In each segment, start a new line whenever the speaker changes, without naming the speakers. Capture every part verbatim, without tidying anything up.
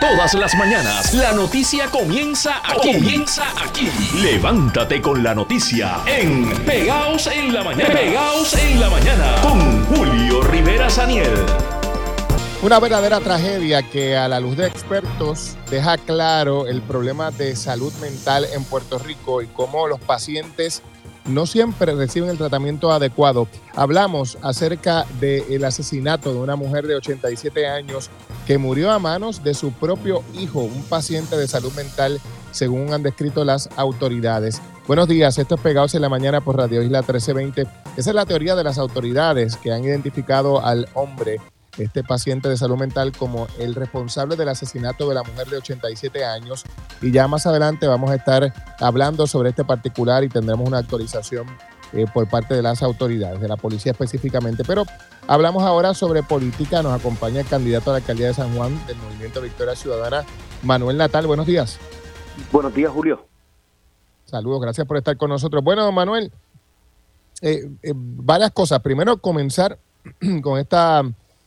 Todas las mañanas, la noticia comienza aquí. Comienza aquí. Levántate con la noticia en Pegaos en la Mañana. Pegaos en la Mañana con Julio Rivera Saniel.
Una verdadera tragedia que a la luz de expertos deja claro el problema de salud mental en Puerto Rico y cómo los pacientes no siempre reciben el tratamiento adecuado. Hablamos acerca del asesinato de una mujer de ochenta y siete años que murió a manos de su propio hijo, un paciente de salud mental, según han descrito las autoridades. Buenos días, esto es Pegados en la Mañana por Radio Isla trece veinte. Esa es la teoría de las autoridades que han identificado al hombre, este paciente de salud mental, como el responsable del asesinato de la mujer de ochenta y siete años. Y ya más adelante vamos a estar hablando sobre este particular y tendremos una actualización eh, por parte de las autoridades, de la policía específicamente. Pero hablamos ahora sobre política. Nos acompaña el candidato a la alcaldía de San Juan del Movimiento Victoria Ciudadana, Manuel Natal. Buenos días.
Buenos días, Julio.
Saludos, gracias por estar con nosotros. Bueno, Manuel, eh, eh, varias cosas. Primero, comenzar con esta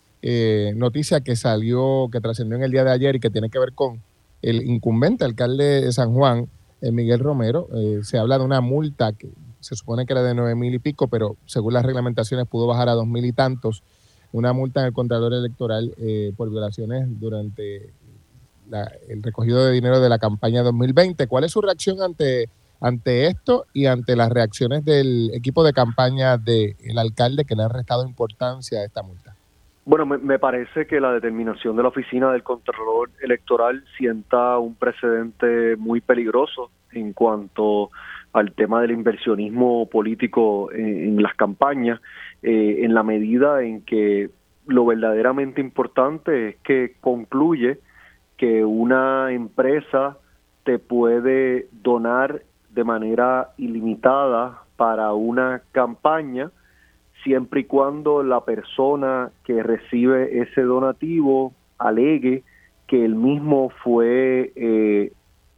Eh, noticia que salió, que trascendió en el día de ayer y que tiene que ver con el incumbente alcalde de San Juan, eh, Miguel Romero. Eh, se habla de una multa que se supone que era de nueve mil y pico, pero según las reglamentaciones pudo bajar a dos mil y tantos. Una multa en el Contralor Electoral eh, por violaciones durante la, el recogido de dinero de la campaña dos mil veinte. ¿Cuál es su reacción ante, ante esto y ante las reacciones del equipo de campaña del alcalde, que le han restado importancia a esta multa?
Bueno, me, me parece que la determinación de la Oficina del Contralor Electoral sienta un precedente muy peligroso en cuanto al tema del inversionismo político en, en las campañas, eh, en la medida en que lo verdaderamente importante es que concluye que una empresa te puede donar de manera ilimitada para una campaña, siempre y cuando la persona que recibe ese donativo alegue que el mismo fue eh,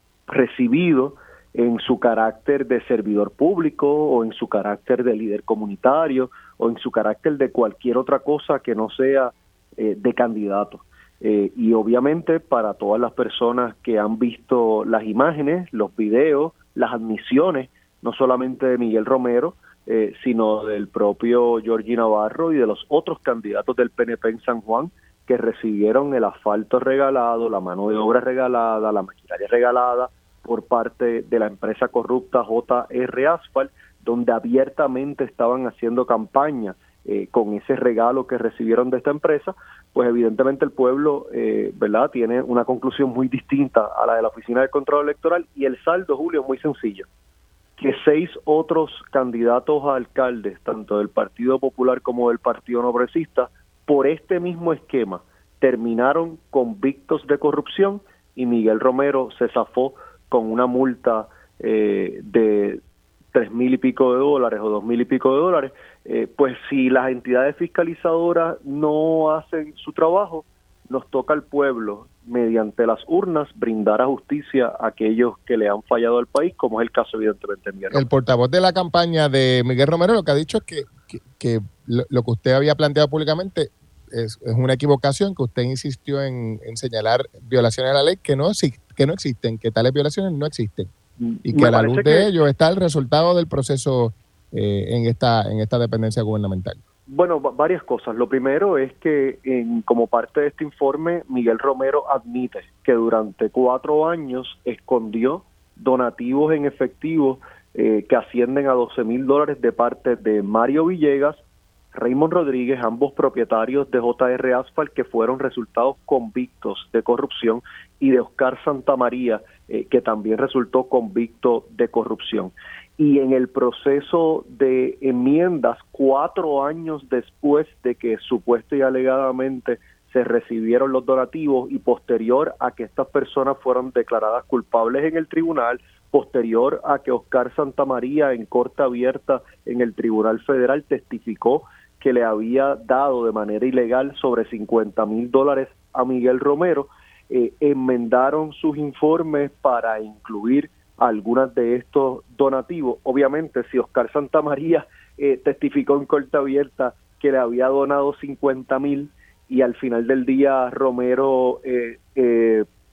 recibido en su carácter de servidor público o en su carácter de líder comunitario o en su carácter de cualquier otra cosa que no sea eh, de candidato. Eh, y obviamente para todas las personas que han visto las imágenes, los videos, las admisiones, no solamente de Miguel Romero, Eh, sino del propio Georgie Navarro y de los otros candidatos del P N P en San Juan que recibieron el asfalto regalado, la mano de obra regalada, la maquinaria regalada por parte de la empresa corrupta J R Asphalt, donde abiertamente estaban haciendo campaña eh, con ese regalo que recibieron de esta empresa. Pues evidentemente el pueblo, eh, ¿verdad?, tiene una conclusión muy distinta a la de la Oficina del Control Electoral, y el saldo, Julio, es muy sencillo: que seis otros candidatos a alcaldes, tanto del Partido Popular como del Partido No Progresista, por este mismo esquema, terminaron convictos de corrupción, y Miguel Romero se zafó con una multa eh, de tres mil y pico de dólares o dos mil y pico de dólares. Eh, pues si las entidades fiscalizadoras no hacen su trabajo, nos toca al pueblo, mediante las urnas, brindar a justicia a aquellos que le han fallado al país, como es el caso evidentemente de Miguel Romero.
El portavoz de la campaña de Miguel Romero lo que ha dicho es que, que, que lo, lo que usted había planteado públicamente es, es una equivocación, que usted insistió en, en señalar violaciones a la ley que no, que no existen, que tales violaciones no existen, y que
Me
a la luz de
que...
ello está el resultado del proceso eh, en esta en esta dependencia gubernamental.
Bueno, varias cosas. Lo primero es que en, como parte de este informe, Miguel Romero admite que durante cuatro años escondió donativos en efectivo eh, que ascienden a doce mil dólares de parte de Mario Villegas, Raymond Rodríguez, ambos propietarios de J R Asphalt, que fueron resultados convictos de corrupción, y de Oscar Santamaría, eh, que también resultó convicto de corrupción. Y en el proceso de enmiendas, cuatro años después de que supuesta y alegadamente se recibieron los donativos y posterior a que estas personas fueron declaradas culpables en el tribunal, posterior a que Oscar Santamaría en corte abierta en el Tribunal Federal testificó que le había dado de manera ilegal sobre cincuenta mil dólares a Miguel Romero, eh, enmendaron sus informes para incluir algunas de estos donativos. Obviamente, si Oscar Santamaría eh, testificó en corte abierta que le había donado cincuenta mil y al final del día Romero eh, eh,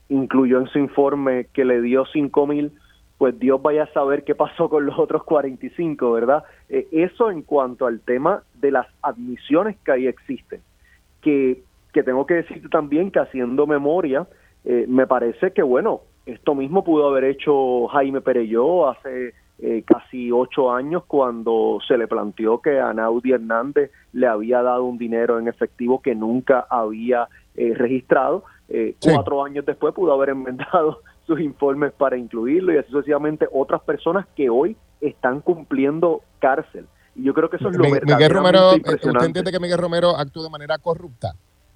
incluyó en su informe que le dio cinco mil, pues Dios vaya a saber qué pasó con los otros cuarenta y cinco, ¿verdad? Eh, eso en cuanto al tema de las admisiones que ahí existen, que, que tengo que decirte también que haciendo memoria, eh, me parece que, bueno, esto mismo pudo haber hecho Jaime Perelló hace eh, casi ocho años cuando se le planteó que a Anaudi Hernández le había dado un dinero en efectivo que nunca había eh, registrado. Eh, sí. Cuatro años después pudo haber enmendado sus informes para incluirlo y así sucesivamente otras personas que hoy están cumpliendo cárcel. Y yo creo que eso es lo
Miguel
verdaderamente
Romero,
impresionante.
¿usted entiende que Miguel Romero actúa de manera corrupta?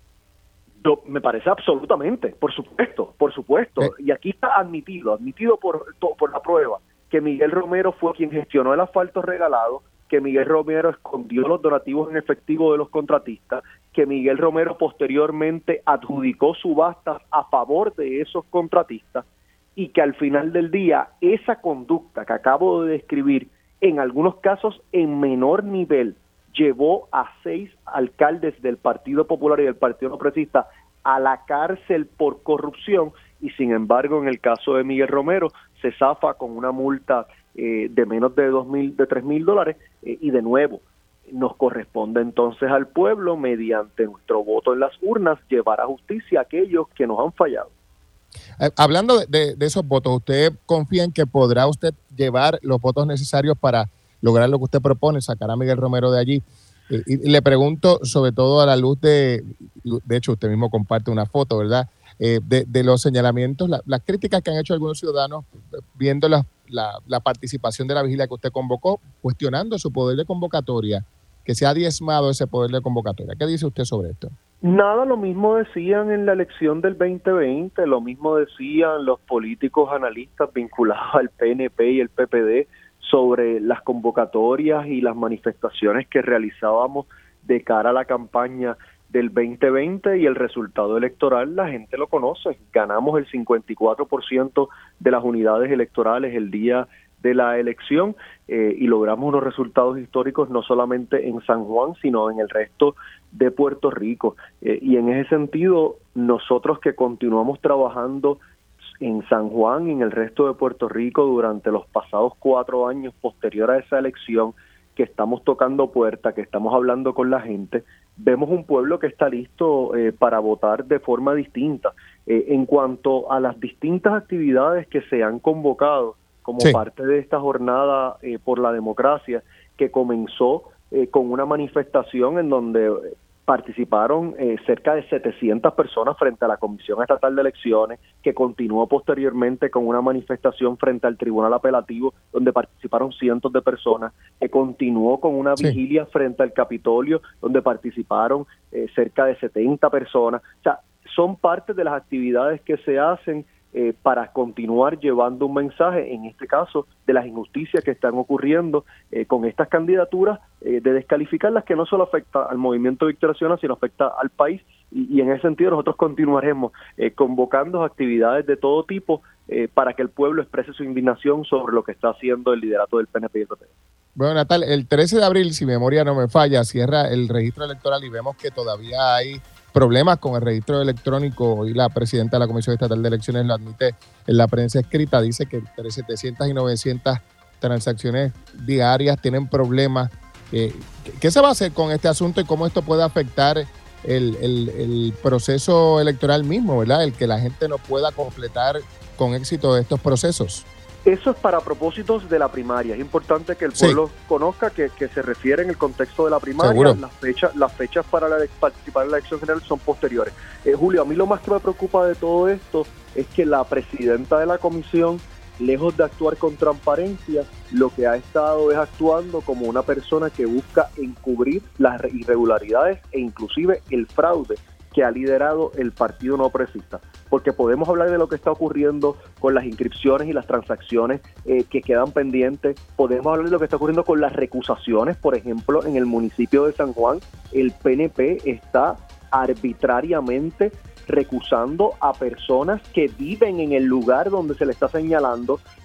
Yo, me parece absolutamente, por supuesto, por supuesto. ¿Eh? Y aquí está admitido, admitido por, por la prueba, que Miguel Romero fue quien gestionó el asfalto regalado, que Miguel Romero escondió los donativos en efectivo de los contratistas, que Miguel Romero posteriormente adjudicó subastas a favor de esos contratistas y que al final del día esa conducta que acabo de describir, en algunos casos en menor nivel, llevó a seis alcaldes del Partido Popular y del Partido No Progresista a la cárcel por corrupción y sin embargo en el caso de Miguel Romero se zafa con una multa eh, de menos de dos mil, de tres mil dólares eh, y de nuevo nos corresponde entonces al pueblo mediante nuestro voto en las urnas llevar a justicia a aquellos que nos han fallado.
Eh, hablando de, de, de esos votos, ¿usted confía en que podrá usted llevar los votos necesarios para lograr lo que usted propone, sacar a Miguel Romero de allí? Eh, y, y le pregunto, sobre todo a la luz de, de hecho usted mismo comparte una foto, ¿verdad? Eh, de, de los señalamientos, la, las críticas que han hecho algunos ciudadanos viendo la, la, la participación de la vigilia que usted convocó, cuestionando su poder de convocatoria, que se ha diezmado ese poder de convocatoria. ¿Qué dice usted sobre esto?
Nada, lo mismo decían en la elección del veinte veinte, lo mismo decían los políticos analistas vinculados al P N P y el P P D sobre las convocatorias y las manifestaciones que realizábamos de cara a la campaña del veinte veinte y el resultado electoral la gente lo conoce. Ganamos el cincuenta y cuatro por ciento de las unidades electorales el día de la elección eh, y logramos unos resultados históricos no solamente en San Juan, sino en el resto de Puerto Rico. Eh, y en ese sentido, nosotros que continuamos trabajando en San Juan y en el resto de Puerto Rico durante los pasados cuatro años posterior a esa elección, que estamos tocando puertas, que estamos hablando con la gente, vemos un pueblo que está listo eh, para votar de forma distinta. Eh, en cuanto a las distintas actividades que se han convocado como sí. parte de esta jornada eh, por la democracia, que comenzó eh, con una manifestación en donde participaron eh, cerca de setecientas personas frente a la Comisión Estatal de Elecciones, que continuó posteriormente con una manifestación frente al Tribunal Apelativo, donde participaron cientos de personas, que continuó con una sí. vigilia frente al Capitolio, donde participaron eh, cerca de setenta personas. O sea, son parte de las actividades que se hacen Eh, para continuar llevando un mensaje, en este caso, de las injusticias que están ocurriendo eh, con estas candidaturas, eh, de descalificarlas, que no solo afecta al movimiento Victoria Ciudadana, sino afecta al país, y, y en ese sentido nosotros continuaremos eh, convocando actividades de todo tipo eh, para que el pueblo exprese su indignación sobre lo que está haciendo el liderato del P N P y el P P D.
Bueno, Natal, el trece de abril, si mi memoria no me falla, cierra el registro electoral y vemos que todavía hay problemas con el registro electrónico. Hoy la presidenta de la Comisión Estatal de Elecciones lo admite en la prensa escrita, dice que entre setecientas y novecientas transacciones diarias tienen problemas. Eh, ¿Qué se va a hacer con este asunto y cómo esto puede afectar el, el, el proceso electoral mismo, ¿verdad? El que la gente no pueda completar con éxito estos procesos.
Eso es para propósitos de la primaria. Es importante que el pueblo sí. conozca que, que se refiere en el contexto de la primaria. ¿Seguro? Las fechas, las fechas para la, participar en la elección general son posteriores. Eh, Julio, a mí lo más que me preocupa de todo esto es que la presidenta de la comisión, lejos de actuar con transparencia, lo que ha estado es actuando como una persona que busca encubrir las irregularidades e inclusive el fraude que ha liderado el Partido No Progresista, porque podemos hablar de lo que está ocurriendo con las inscripciones y las transacciones eh, que quedan pendientes, podemos hablar de lo que está ocurriendo con las recusaciones, por ejemplo, en el municipio de San Juan, el P N P está arbitrariamente recusando a personas que viven en el lugar donde se le está señalando,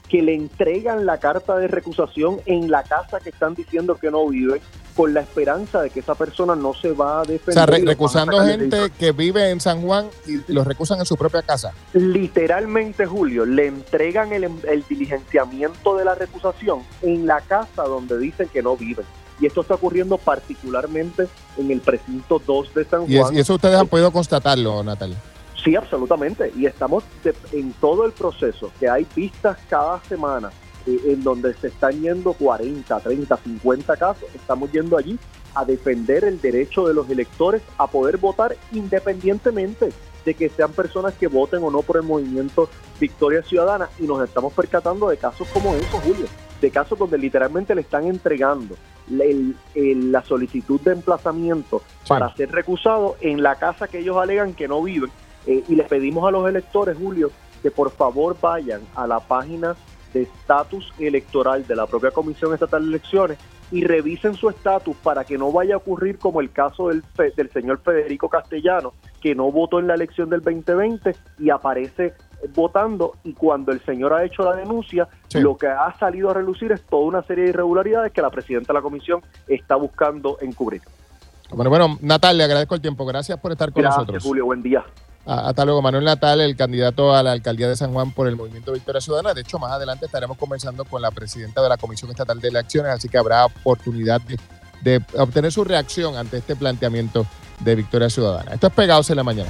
que le entregan la carta de recusación en la casa que están diciendo que no viven, con la esperanza de que esa persona no se va a defender.
O sea, re- recusando gente que vive en San Juan y los recusan en su propia casa.
Literalmente, Julio, le entregan el, el diligenciamiento de la recusación en la casa donde dicen que no viven. Y esto está ocurriendo particularmente en el precinto dos de San Juan.
Y, es, y eso ustedes han podido constatarlo, Natalia.
Sí, absolutamente. Y estamos de, en todo el proceso, que hay vistas cada semana, eh, en donde se están yendo cuarenta, treinta, cincuenta casos. Estamos yendo allí a defender el derecho de los electores a poder votar independientemente de que sean personas que voten o no por el movimiento Victoria Ciudadana. Y nos estamos percatando de casos como esos, Julio, de casos donde literalmente le están entregando el, el, la solicitud de emplazamiento sí. para ser recusado en la casa que ellos alegan que no viven. Eh, y les pedimos a los electores, Julio, que por favor vayan a la página de estatus electoral de la propia Comisión Estatal de Elecciones y revisen su estatus para que no vaya a ocurrir como el caso del, del señor Federico Castellano, que no votó en la elección del veinte veinte y aparece votando, y cuando el señor ha hecho la denuncia, sí. lo que ha salido a relucir es toda una serie de irregularidades que la presidenta de la comisión está buscando encubrir.
Bueno, bueno, Natal, le agradezco el tiempo. Gracias por estar con
Gracias,
nosotros.
Julio, buen día.
Hasta luego. Manuel Natal, el candidato a la alcaldía de San Juan por el Movimiento Victoria Ciudadana. De hecho, más adelante estaremos conversando con la presidenta de la Comisión Estatal de Elecciones, así que habrá oportunidad de, de obtener su reacción ante este planteamiento de Victoria Ciudadana. Esto es Pegados en la Mañana.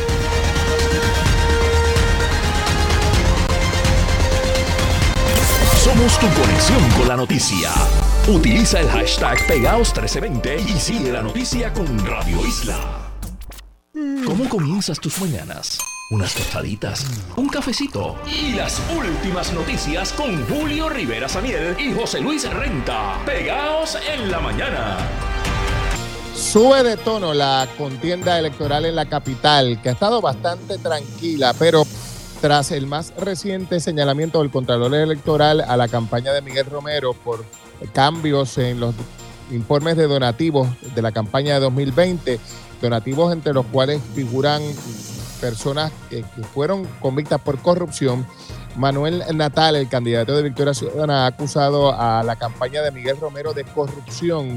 Somos tu conexión con la noticia. Utiliza el hashtag Pegaos trece veinte y sigue la noticia con Radio Isla. ¿Cómo comienzas tus mañanas? Unas tostaditas, un cafecito y las últimas noticias con Julio Rivera Samiel y José Luis Renta. Pegaos en la mañana.
Sube de tono la contienda electoral en la capital, que ha estado bastante tranquila, pero tras el más reciente señalamiento del Contralor Electoral a la campaña de Miguel Romero por cambios en los informes de donativos de la campaña de dos mil veinte, donativos entre los cuales figuran personas que, que fueron convictas por corrupción, Manuel Natal, el candidato de Victoria Ciudadana, ha acusado a la campaña de Miguel Romero de corrupción.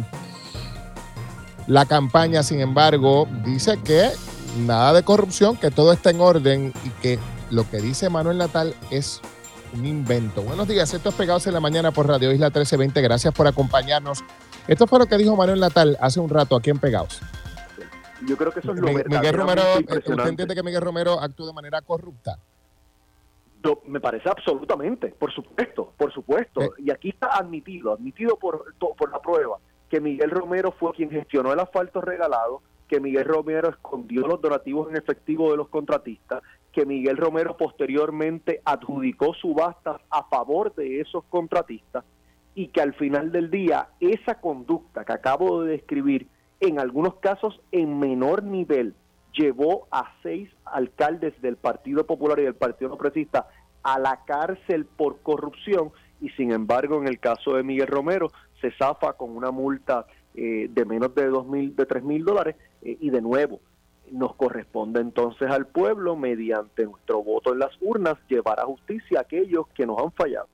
La campaña, sin embargo, dice que nada de corrupción, que todo está en orden y que lo que dice Manuel Natal es un invento. Buenos días, esto es Pegados en la Mañana por Radio Isla trece veinte. Gracias por acompañarnos. Esto fue lo que dijo Manuel Natal hace un rato aquí en Pegados.
Yo creo que eso es lo
Miguel, Miguel Romero, ¿usted entiende que Miguel Romero actúa de manera corrupta?
No, me parece absolutamente, por supuesto, por supuesto. ¿Eh? Y aquí está admitido, admitido por, por la prueba, que Miguel Romero fue quien gestionó el asfalto regalado, que Miguel Romero escondió los donativos en efectivo de los contratistas, que Miguel Romero posteriormente adjudicó subastas a favor de esos contratistas y que al final del día esa conducta que acabo de describir, en algunos casos en menor nivel, llevó a seis alcaldes del Partido Popular y del Partido No Progresista a la cárcel por corrupción, y sin embargo en el caso de Miguel Romero se zafa con una multa eh, de menos de dos mil, de tres mil dólares, eh, y de nuevo nos corresponde entonces al pueblo, mediante nuestro voto en las urnas, llevar a justicia a aquellos que nos han fallado.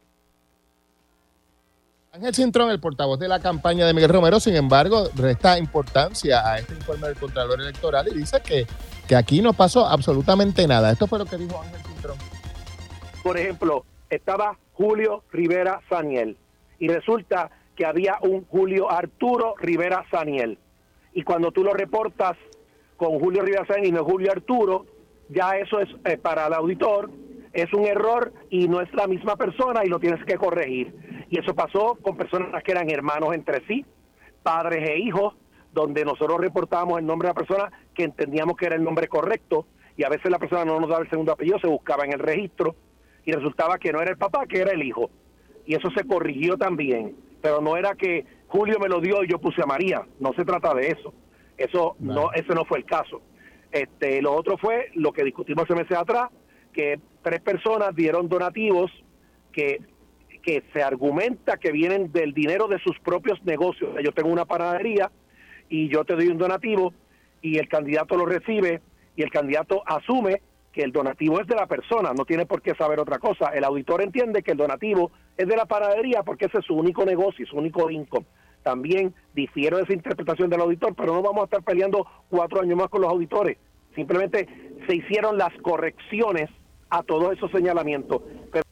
Ángel Cintrón, el portavoz de la campaña de Miguel Romero, sin embargo, resta importancia a este informe del Contralor Electoral y dice que, que aquí no pasó absolutamente nada. Esto fue lo que dijo Ángel Cintrón.
Por ejemplo, estaba Julio Rivera Saniel y resulta que había un Julio Arturo Rivera Saniel. Y cuando tú lo reportas con Julio Rivera Saniel y no Julio Arturo, ya eso es eh, para el auditor, es un error y no es la misma persona y lo tienes que corregir. Y eso pasó con personas que eran hermanos entre sí, padres e hijos, donde nosotros reportábamos el nombre de la persona que entendíamos que era el nombre correcto, y a veces la persona no nos daba el segundo apellido, se buscaba en el registro, y resultaba que no era el papá, que era el hijo. Y eso se corrigió también, pero no era que Julio me lo dio y yo puse a María, no se trata de eso. Eso no, no ese no fue el caso. Este, lo otro fue lo que discutimos hace meses atrás, que tres personas dieron donativos que que se argumenta que vienen del dinero de sus propios negocios. Yo tengo una panadería y yo te doy un donativo y el candidato lo recibe y el candidato asume que el donativo es de la persona, no tiene por qué saber otra cosa. El auditor entiende que el donativo es de la panadería porque ese es su único negocio, su único income. También difiero de esa interpretación del auditor, pero no vamos a estar peleando cuatro años más con los auditores. Simplemente se hicieron las correcciones a todos esos señalamientos. Pero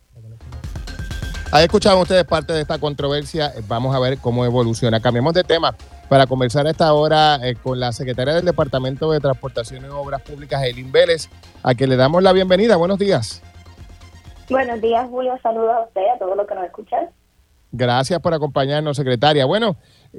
Ahí escuchaban ustedes parte de esta controversia. Vamos a ver cómo evoluciona. Cambiamos de tema para conversar a esta hora eh, con la secretaria del Departamento de Transportación y Obras Públicas, Eileen Vélez, a quien le damos la bienvenida. Buenos días.
Buenos días, Julio. Saludos a usted, a todos los que nos escuchan.
Gracias por acompañarnos, secretaria. Bueno,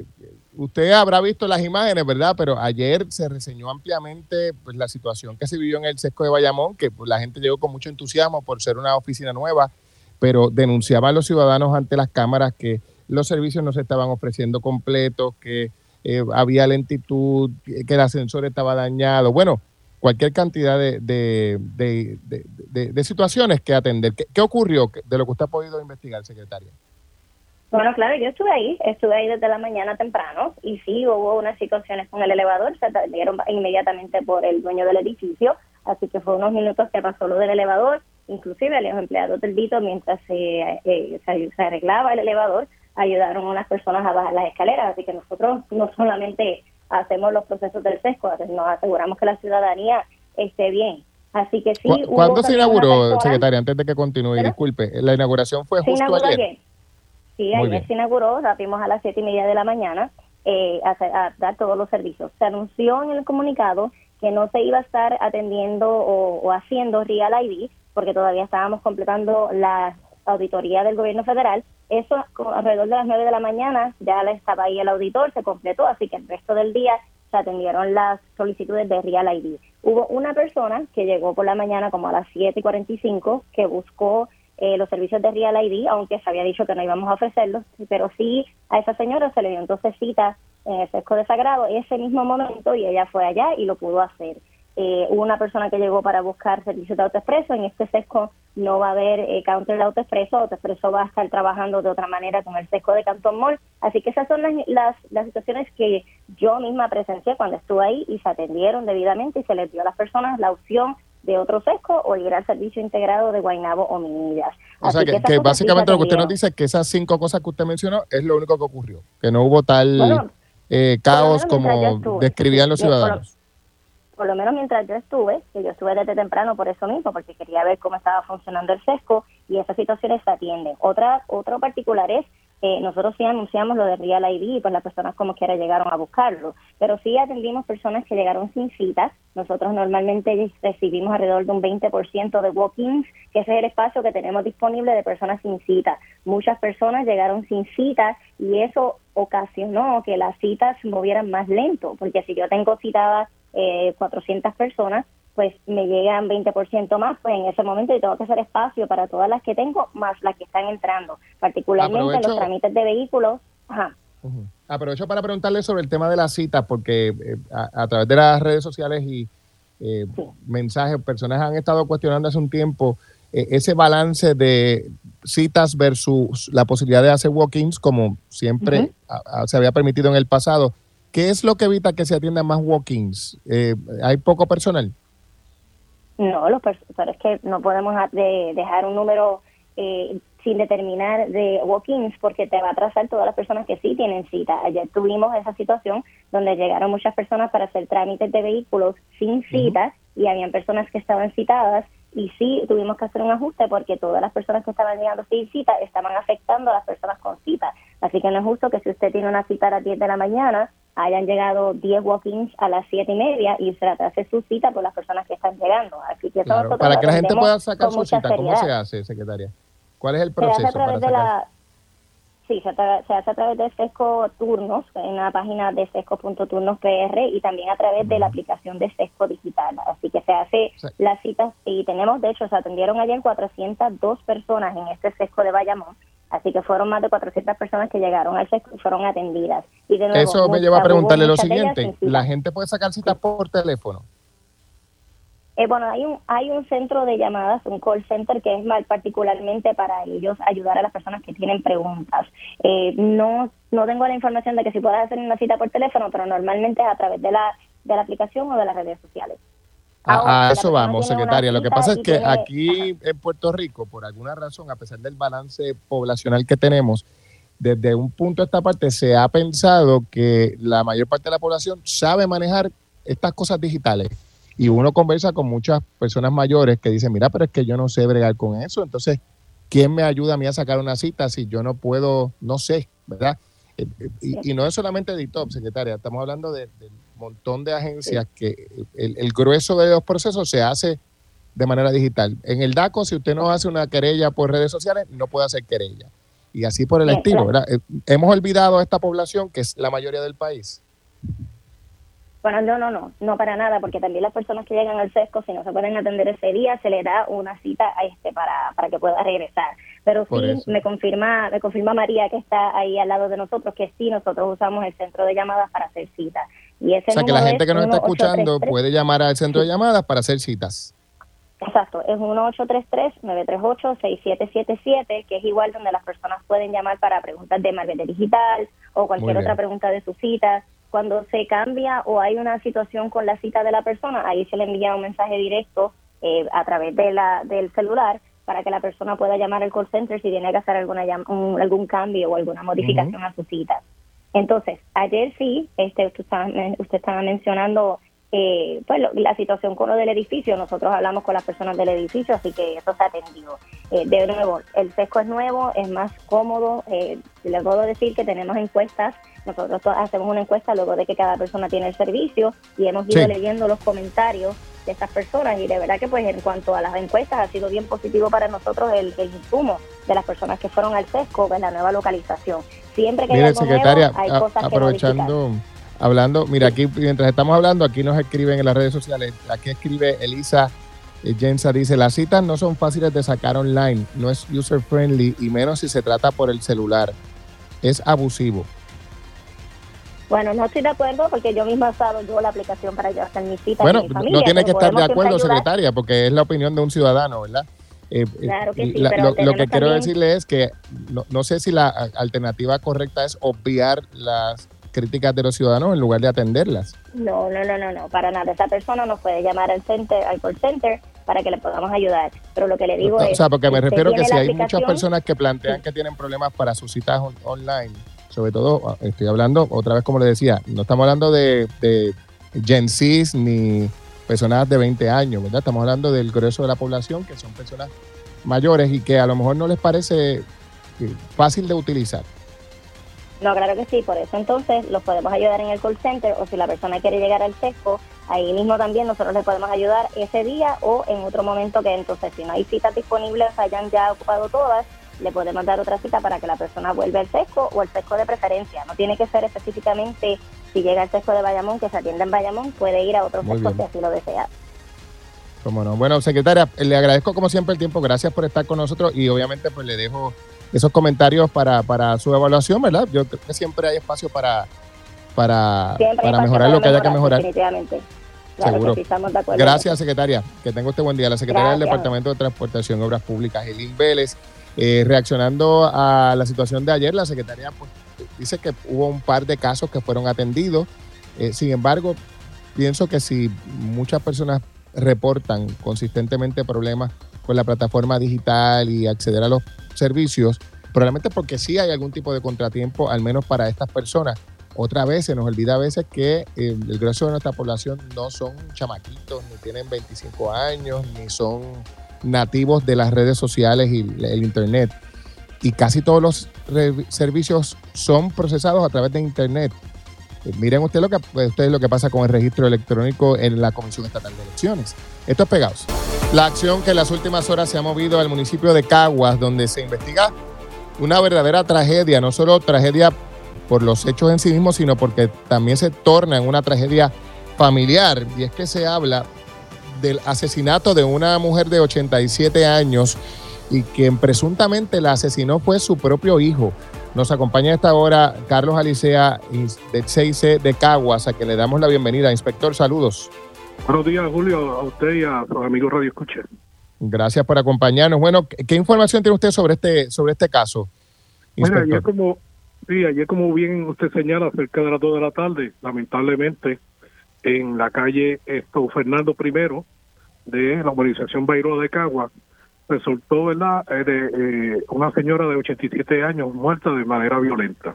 usted habrá visto las imágenes, ¿verdad? Pero ayer se reseñó ampliamente pues, la situación que se vivió en el Sesco de Bayamón, que pues, la gente llegó con mucho entusiasmo por ser una oficina nueva, pero denunciaban los ciudadanos ante las cámaras que los servicios no se estaban ofreciendo completos, que eh, había lentitud, que el ascensor estaba dañado. Bueno, cualquier cantidad de, de, de, de, de, de situaciones que atender. ¿Qué, ¿Qué ocurrió de lo que usted ha podido investigar, secretaria?
Bueno, claro, yo estuve ahí, estuve ahí desde la mañana temprano y sí hubo unas situaciones con el elevador, se atendieron inmediatamente por el dueño del edificio, así que fue unos minutos que pasó lo del elevador, inclusive a los empleados del D I T O mientras se, eh, se, se arreglaba el elevador, ayudaron a unas personas a bajar las escaleras, así que nosotros no solamente hacemos los procesos del Sesco, nos aseguramos que la ciudadanía esté bien. Así que sí.
¿Cu- ¿Cuándo se inauguró, secretaria? Antes de que continúe, ¿Pero? disculpe, la inauguración fue justo ayer. ayer.
Sí, Muy ayer bien. se inauguró, rapimos a las siete y media de la mañana eh, a, a dar todos los servicios. Se anunció en el comunicado que no se iba a estar atendiendo o, o haciendo Real I D porque todavía estábamos completando la auditoría del gobierno federal. Eso alrededor de las nueve de la mañana ya estaba ahí el auditor, se completó, así que el resto del día se atendieron las solicitudes de Real I D. Hubo una persona que llegó por la mañana como a las siete y cuarenta y cinco que buscó eh, los servicios de Real I D, aunque se había dicho que no íbamos a ofrecerlos, pero sí a esa señora se le dio entonces cita en el Sesco de Sagrado ese mismo momento y ella fue allá y lo pudo hacer. Eh, hubo una persona que llegó para buscar servicios de AutoExpreso. En este Sesco no va a haber eh, counter de AutoExpreso. AutoExpreso va a estar trabajando de otra manera con el Sesco de Cantón Mall. Así que esas son las, las, las situaciones que yo misma presencié cuando estuve ahí y se atendieron debidamente y se les dio a las personas la opción de otro Sesco o ir al servicio integrado de Guaynabo o Minillas.
O sea, que, que, que básicamente lo que usted nos dice es que esas cinco cosas que usted mencionó es lo único que ocurrió, que no hubo tal bueno, eh, caos como describían los ciudadanos.
Por lo menos mientras yo estuve, que yo estuve desde temprano por eso mismo, porque quería ver cómo estaba funcionando el Sesco y esas situaciones se atienden. Otra, otro particular es, eh, nosotros sí anunciamos lo de Real I D y pues las personas como quiera llegaron a buscarlo, pero sí atendimos personas que llegaron sin citas. Nosotros normalmente recibimos alrededor de un veinte por ciento de walk-ins, que ese es el espacio que tenemos disponible de personas sin cita. Muchas personas llegaron sin citas y eso ocasionó que las citas se movieran más lento, porque si yo tengo citadas Eh, cuatrocientas personas, pues me llegan veinte por ciento más, pues en ese momento yo tengo que hacer espacio para todas las que tengo, más las que están entrando, particularmente Aprovecho. los trámites de vehículos. Ajá.
Uh-huh. Aprovecho para preguntarle sobre el tema de las citas, porque eh, a, a través de las redes sociales y eh, sí. mensajes, personas han estado cuestionando hace un tiempo eh, ese balance de citas versus la posibilidad de hacer walk-ins, como siempre uh-huh. a, a, se había permitido en el pasado. ¿Qué es lo que evita que se atiendan más walk-ins? Eh, ¿Hay poco personal?
No, los pers- pero es que no podemos de dejar un número eh, sin determinar de walk-ins porque te va a atrasar todas las personas que sí tienen cita. Ayer tuvimos esa situación donde llegaron muchas personas para hacer trámites de vehículos sin citas uh-huh. y habían personas que estaban citadas y sí tuvimos que hacer un ajuste porque todas las personas que estaban llegando sin cita estaban afectando a las personas con cita. Así que no es justo que si usted tiene una cita a las diez de la mañana hayan llegado diez walk-ins a las siete y media y se atrase su cita por las personas que están llegando. Así que
claro, para que la gente pueda sacar su cita, seriedad. ¿Cómo se hace, secretaria? ¿Cuál es el proceso?
Se hace a través
para
de
sacar?
la, sí, se, tra- se hace a través de Sesco Turnos, en la página de sesco punto turnos p r y también a través uh-huh. de la aplicación de Sesco Digital. Así que se hace sí. las citas y tenemos, de hecho, se atendieron ayer cuatrocientas dos personas en este Sesco de Bayamón. Así que fueron más de cuatrocientas personas que llegaron al Sesco y fueron atendidas. Y de nuevo,
eso me lleva a preguntarle lo siguiente, ¿la gente puede sacar citas por teléfono?
Eh, bueno, hay un hay un centro de llamadas, un call center que es mal particularmente para ellos ayudar a las personas que tienen preguntas. Eh, no no tengo la información de que si puedas hacer una cita por teléfono, pero normalmente es a través de la de la aplicación o de las redes sociales.
A, a eso vamos, secretaria. Lo que pasa es que tiene... aquí en Puerto Rico, por alguna razón, a pesar del balance poblacional que tenemos, desde un punto de esta parte se ha pensado que la mayor parte de la población sabe manejar estas cosas digitales. Y uno conversa con muchas personas mayores que dicen, mira, pero es que yo no sé bregar con eso. Entonces, ¿quién me ayuda a mí a sacar una cita si yo no puedo, no sé, ¿verdad? Y, y no es solamente de I T O P, secretaria, estamos hablando de, de un montón de agencias que el, el grueso de los procesos se hace de manera digital. En el DACO, si usted no hace una querella por redes sociales, no puede hacer querella. Y así por el sí, estilo, claro. ¿verdad? ¿Hemos olvidado a esta población, que es la mayoría del país?
Bueno, no, no, no, no para nada, porque también las personas que llegan al sesco, si no se pueden atender ese día, se le da una cita a este para, para que pueda regresar. Pero sí, me confirma, me confirma María, que está ahí al lado de nosotros, que sí, nosotros usamos el centro de llamadas para hacer citas. Y ese
o sea, que la gente que nos está escuchando puede llamar al centro de llamadas para hacer citas.
Exacto, es uno ocho tres tres, nueve tres ocho, seis siete siete siete, que es igual donde las personas pueden llamar para preguntas de malvete digital o cualquier otra pregunta de sus citas. Cuando se cambia o hay una situación con la cita de la persona, ahí se le envía un mensaje directo eh, a través de la del celular para que la persona pueda llamar al call center si tiene que hacer alguna un, algún cambio o alguna modificación uh-huh. a su cita. Entonces, ayer sí, este usted estaba, usted estaba mencionando Eh, pues lo, la situación con lo del edificio. Nosotros hablamos con las personas del edificio, así que eso se ha atendido. Eh, de nuevo, el sesco es nuevo, es más cómodo. Eh, les puedo decir que tenemos encuestas. Nosotros hacemos una encuesta luego de que cada persona tiene el servicio y hemos ido sí. leyendo los comentarios de estas personas, y de verdad que pues en cuanto a las encuestas ha sido bien positivo para nosotros el, el insumo de las personas que fueron al sesco en la nueva localización. Siempre que
Mire,
hay algo
secretaria,
nuevo, hay
a,
cosas
aprovechando
que modificar.
Hablando, mira, aquí mientras estamos hablando, aquí nos escriben en las redes sociales, aquí escribe Elisa eh, Jensa, dice, las citas no son fáciles de sacar online, no es user friendly y menos si se trata por el celular, es abusivo.
Bueno, no estoy de acuerdo porque yo misma he usado yo la aplicación para yo hacer mis citas.
Bueno,
mi familia,
no tiene que estar de acuerdo,
ayudar.
secretaria, porque es la opinión de un ciudadano, ¿verdad? Eh,
claro que sí,
la,
pero
lo, lo que
también...
quiero decirle es que no, no sé si la alternativa correcta es obviar las críticas de los ciudadanos en lugar de atenderlas.
No, no, no, no, no, para nada. Esa persona nos puede llamar al center, al call center, para que le podamos ayudar. Pero lo que le digo
o
es...
O sea, porque me refiero que si hay
aplicación?
muchas personas que plantean sí. que tienen problemas para sus citas on- online, sobre todo, estoy hablando, otra vez como le decía, no estamos hablando de, de Gen Z ni personas de veinte años, ¿verdad? Estamos hablando del grueso de la población, que son personas mayores y que a lo mejor no les parece fácil de utilizar.
No, claro que sí, por eso entonces los podemos ayudar en el call center, o si la persona quiere llegar al sesco, ahí mismo también nosotros le podemos ayudar ese día o en otro momento que entonces si no hay citas disponibles, hayan ya ocupado todas, le podemos dar otra cita para que la persona vuelva al sesco o el sesco de preferencia. No tiene que ser específicamente si llega al sesco de Bayamón, que se atienda en Bayamón, puede ir a otro sesco si así lo desea.
Cómo no. Bueno, secretaria, le agradezco como siempre el tiempo, gracias por estar con nosotros y obviamente pues le dejo esos comentarios para, para su evaluación, ¿verdad? Yo creo que siempre hay espacio para, para, para mejorar lo que haya que mejorar.
Definitivamente. Claro.
Seguro.
Que sí, estamos de acuerdo.
Gracias, secretaria. Que tenga usted buen día. La secretaria
Gracias.
del Departamento de Transportación y Obras Públicas, Helín Vélez, eh, reaccionando a la situación de ayer, la secretaria pues, dice que hubo un par de casos que fueron atendidos. Eh, sin embargo, pienso que si muchas personas reportan consistentemente problemas con la plataforma digital y acceder a los servicios, probablemente porque sí hay algún tipo de contratiempo, al menos para estas personas. Otra vez se nos olvida a veces que eh, el grueso de nuestra población no son chamaquitos, ni tienen veinticinco años, ni son nativos de las redes sociales y el internet. Y casi todos los re- servicios son procesados a través de internet. Eh, miren ustedes lo que ustedes lo que pasa con el registro electrónico en la Comisión Estatal de Elecciones. Esto es Pegados. La acción que en las últimas horas se ha movido al municipio de Caguas, donde se investiga una verdadera tragedia, no solo tragedia por los hechos en sí mismos, sino porque también se torna en una tragedia familiar. Y es que se habla del asesinato de una mujer de ochenta y siete años y quien presuntamente la asesinó fue su propio hijo. Nos acompaña a esta hora Carlos Alicea, del C I C de Caguas, a que le damos la bienvenida. Inspector, saludos.
Buenos días, Julio, a usted y a los amigos Radio Escucha.
Gracias por acompañarnos. Bueno, ¿qué información tiene usted sobre este sobre este caso, inspector?
Bueno, ayer como, sí, ayer como bien usted señala, cerca de las dos de la tarde, lamentablemente, en la calle esto Fernando primero de la urbanización Bairoa de Caguas, resultó, ¿verdad?, eh, de eh, una señora de ochenta y siete años muerta de manera violenta.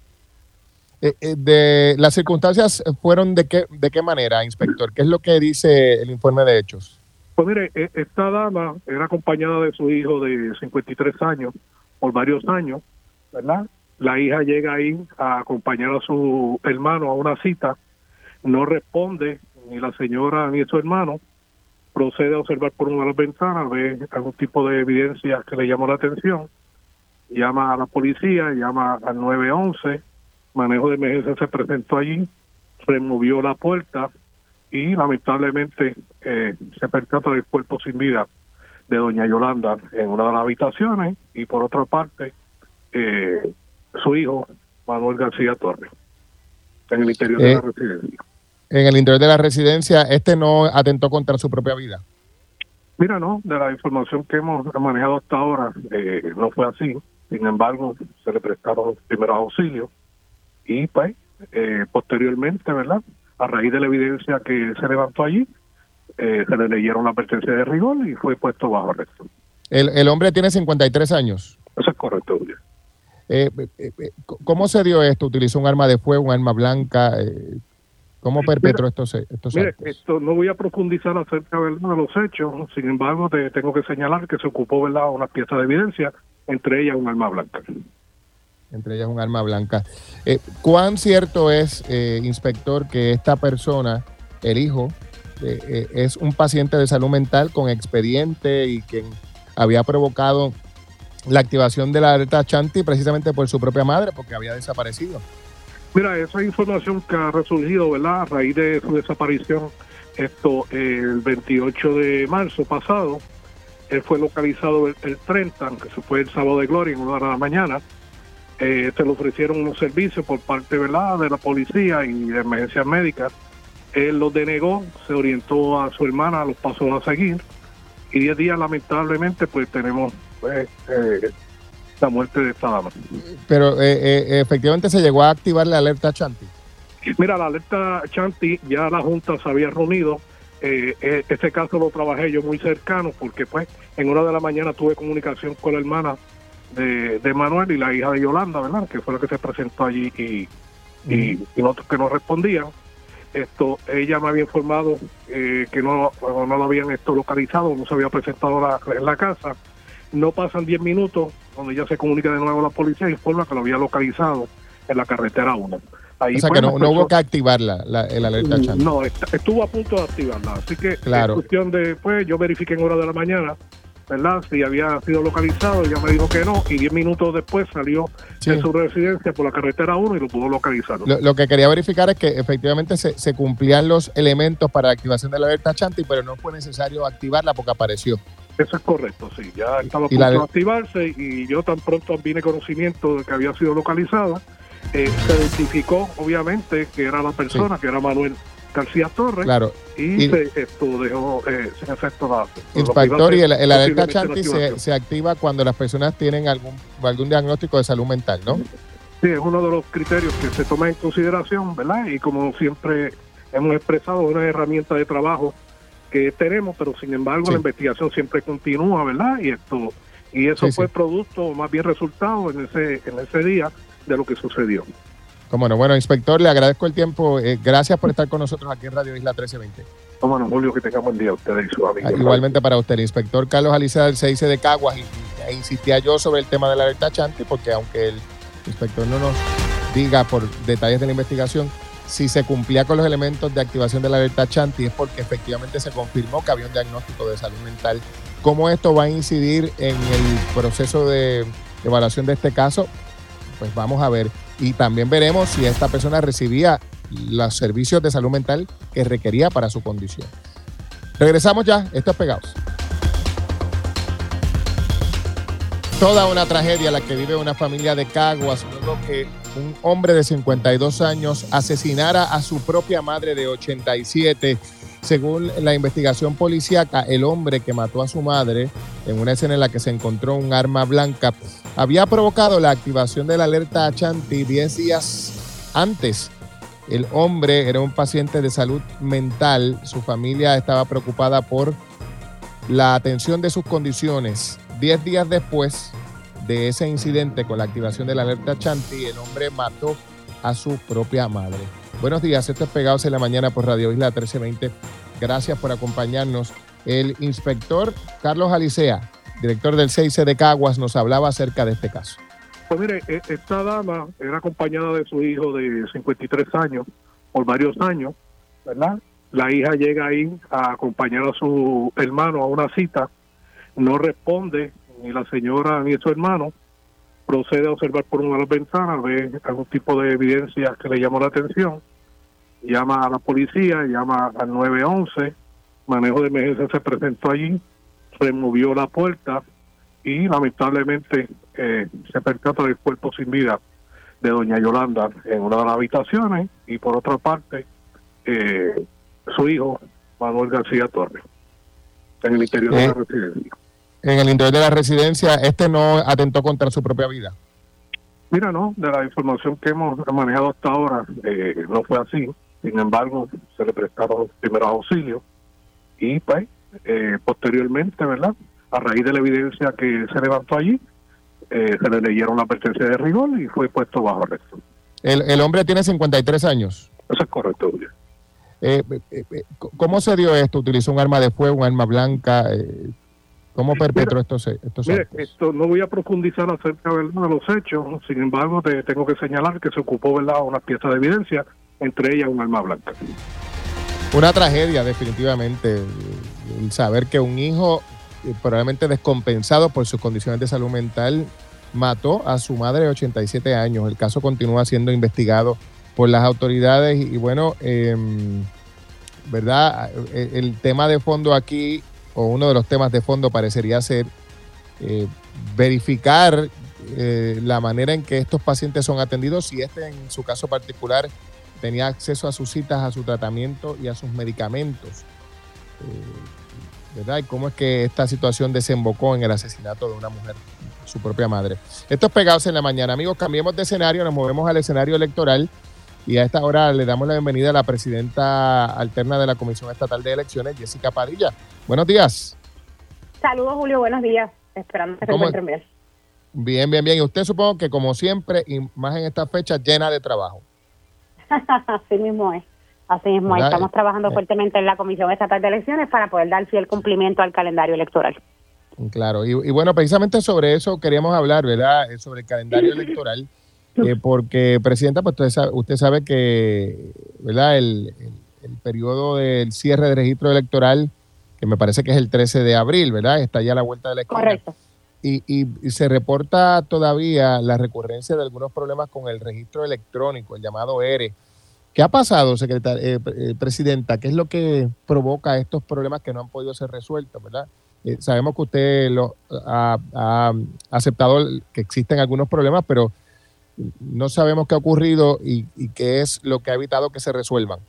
Eh, eh, de las circunstancias fueron de qué de qué manera, inspector. ¿Qué es lo que dice el informe de hechos?
Pues mire, esta dama era acompañada de su hijo de cincuenta y tres años por varios años, ¿verdad? La hija llega ahí a acompañar a su hermano a una cita, no responde ni la señora ni su hermano, procede a observar por una de las ventanas, ve algún tipo de evidencia que le llamó la atención, llama a la policía, llama al nueve once, manejo de emergencia se presentó allí, removió la puerta y lamentablemente eh, se percata del cuerpo sin vida de doña Yolanda en una de las habitaciones y por otra parte eh, su hijo Manuel García Torres en el interior eh, de la residencia.
En el interior de la residencia, ¿este no atentó contra su propia vida?
Mira, no, de la información que hemos manejado hasta ahora eh, no fue así. Sin embargo, se le prestaron los primeros auxilios y pues eh, posteriormente, ¿verdad?, a raíz de la evidencia que se levantó allí, eh, se le leyeron la advertencia de rigor y fue puesto bajo arresto.
El, el hombre tiene cincuenta y tres años.
Eso es correcto, Julio.
Eh, eh, eh, ¿Cómo se dio esto? ¿Utilizó un arma de fuego, un arma blanca? Eh, ¿Cómo perpetró mira, estos, estos
mire,
actos?
Esto, no voy a profundizar acerca, ¿verdad?, de los hechos. Sin embargo, te tengo que señalar que se ocupó, ¿verdad?, una pieza de evidencia, entre ellas un arma blanca.
Entre ellas un arma blanca. Eh, ¿Cuán cierto es, eh, inspector, que esta persona, el hijo, eh, eh, es un paciente de salud mental con expediente y quien había provocado la activación de la alerta Chanti precisamente por su propia madre, porque había desaparecido?
Mira, esa información que ha resurgido, ¿verdad?, a raíz de su desaparición, esto el veintiocho de marzo pasado, él fue localizado el, el treinta, que se fue el sábado de gloria, en una hora de la mañana. Eh, se le ofrecieron unos servicios por parte, ¿verdad?, de la policía y de emergencias médicas. Él los denegó, se orientó a su hermana a los pasos a seguir y diez días lamentablemente pues tenemos pues, eh, la muerte de esta dama.
Pero eh, eh, efectivamente se llegó a activar la alerta Chanti.
Mira, la alerta Chanti ya la Junta se había reunido. Eh, eh, este caso lo trabajé yo muy cercano porque pues en hora de la mañana tuve comunicación con la hermana De, de Manuel y la hija de Yolanda, ¿verdad?, que fue la que se presentó allí y, mm. y, y nosotros que no respondían. Esto, ella me había informado eh, que no, no lo habían esto localizado, no se había presentado la, en la casa. No pasan diez minutos donde ella se comunica de nuevo a la policía y informa que lo había localizado en la carretera uno. Ahí
o sea que no, no hubo que activarla, la, el alerta Chanti.
No, estuvo a punto de activarla, así que
claro.
Es cuestión de, pues yo verifiqué en hora de la mañana, ¿verdad?, si había sido localizado, ella me dijo que no, y diez minutos después salió sí. de su residencia por la carretera uno y lo pudo localizar.
Lo, lo que quería verificar es que efectivamente se, se cumplían los elementos para la activación de la alerta Chanti, pero no fue necesario activarla porque apareció.
Eso es correcto, sí, ya estaba a punto de activarse y yo tan pronto vine conocimiento de que había sido localizada, eh, se identificó obviamente que era la persona, sí. que era Manuel García Torres,
claro.
y, y se, esto dejó eh, sin efecto la...
Inspector, y el, el alerta Chanti se, se activa cuando las personas tienen algún algún diagnóstico de salud mental, ¿no?
Sí, es uno de los criterios que se toma en consideración, ¿verdad? Y como siempre hemos expresado, una herramienta de trabajo que tenemos, pero sin embargo sí. la investigación siempre continúa, ¿verdad? Y esto y eso sí, fue sí. producto, o más bien resultado en ese en ese día de lo que sucedió.
Cómo no. Bueno, inspector, le agradezco el tiempo. Eh, gracias por estar con nosotros aquí en Radio Isla trece veinte.
Cómo no, Julio, que tenga buen día a ustedes y sus amigos.
Ah, igualmente para usted, el inspector Carlos Alicea del C I C de Caguas. Y, e insistía yo sobre el tema de la alerta Chanti, porque aunque el inspector no nos diga por detalles de la investigación, si se cumplía con los elementos de activación de la alerta Chanti, es porque efectivamente se confirmó que había un diagnóstico de salud mental. ¿Cómo esto va a incidir en el proceso de evaluación de este caso? Pues vamos a ver. Y también veremos si esta persona recibía los servicios de salud mental que requería para su condición. Regresamos ya, esto es Pegados. Toda una tragedia la que vive una familia de Caguas luego que un hombre de cincuenta y dos años asesinara a su propia madre de ochenta y siete. Según la investigación policíaca, el hombre que mató a su madre en una escena en la que se encontró un arma blanca había provocado la activación de la alerta Chanti diez días antes El hombre era un paciente de salud mental. Su familia estaba preocupada por la atención de sus condiciones. Diez días después de ese incidente con la activación de la alerta Chanti, el hombre mató a su propia madre. Buenos días, esto es Pegados en la Mañana por Radio Isla trece veinte. Gracias por acompañarnos. El inspector Carlos Alicea, director del C I C de Caguas, nos hablaba acerca de este caso.
Pues mire, esta dama era acompañada de su hijo de cincuenta y tres años por varios años, ¿verdad? La hija llega ahí a acompañar a su hermano a una cita, no responde ni la señora ni su hermano, procede a observar por una de las ventanas, ve algún tipo de evidencia que le llamó la atención, llama a la policía, llama al nueve once, manejo de emergencia se presentó allí, removió la puerta y lamentablemente eh, se percata del cuerpo sin vida de doña Yolanda en una de las habitaciones y por otra parte eh, su hijo Manuel García Torres en el interior eh, de la residencia.
En el interior de la residencia, ¿este no atentó contra su propia vida?
Mira, no, de la información que hemos manejado hasta ahora eh, no fue así. Sin embargo, se le prestaron los primeros auxilios y pues eh, posteriormente, ¿verdad?, a raíz de la evidencia que se levantó allí, eh, se le leyeron la advertencia de rigor y fue puesto bajo arresto.
El, el hombre tiene cincuenta y tres años.
Eso es correcto, Julio.
Eh, eh, eh, ¿Cómo se dio esto? ¿Utilizó un arma de fuego, un arma blanca? Eh, ¿Cómo perpetró mira, estos, estos
mira,
actos?
Esto, no voy a profundizar acerca, ¿verdad?, de los hechos. Sin embargo, te tengo que señalar que se ocupó, ¿verdad?, unas piezas de evidencia, entre ellas un arma blanca.
Una tragedia, definitivamente. El saber que un hijo, probablemente descompensado por sus condiciones de salud mental, mató a su madre de ochenta y siete años. El caso continúa siendo investigado por las autoridades y, y bueno, eh, ¿verdad? El, el tema de fondo aquí, o uno de los temas de fondo parecería ser eh, verificar eh, la manera en que estos pacientes son atendidos, si este en su caso particular tenía acceso a sus citas, a su tratamiento y a sus medicamentos. Eh, ¿verdad? Y cómo es que esta situación desembocó en el asesinato de una mujer, su propia madre. Esto es Pegados en la Mañana. Amigos, cambiemos de escenario, nos movemos al escenario electoral y a esta hora le damos la bienvenida a la presidenta alterna de la Comisión Estatal de Elecciones, Jessica Padilla. Buenos días.
Saludos, Julio, buenos días. Esperando que se encuentren bien.
Bien, bien, bien. Y usted supongo que como siempre, y más en esta fecha, llena de trabajo.
Así mismo es. Así mismo es. Estamos trabajando eh, fuertemente en la Comisión Estatal de Elecciones para poder dar fiel cumplimiento al calendario electoral.
Claro. Y, y bueno, precisamente sobre eso queríamos hablar, ¿verdad? Sobre el calendario electoral. Eh, porque, Presidenta, pues usted sabe, usted sabe que, ¿verdad? El, el, el periodo del cierre de registro electoral, que me parece que es el trece de abril, ¿verdad? Está ya a la vuelta de la esquina.
Correcto.
Y, y, y se reporta todavía la recurrencia de algunos problemas con el registro electrónico, el llamado E R E. ¿Qué ha pasado, secretaria, eh, eh, Presidenta? ¿Qué es lo que provoca estos problemas que no han podido ser resueltos, verdad? Eh, sabemos que usted lo, ha, ha aceptado que existen algunos problemas, pero no sabemos qué ha ocurrido y, y qué es lo que ha evitado que se resuelvan.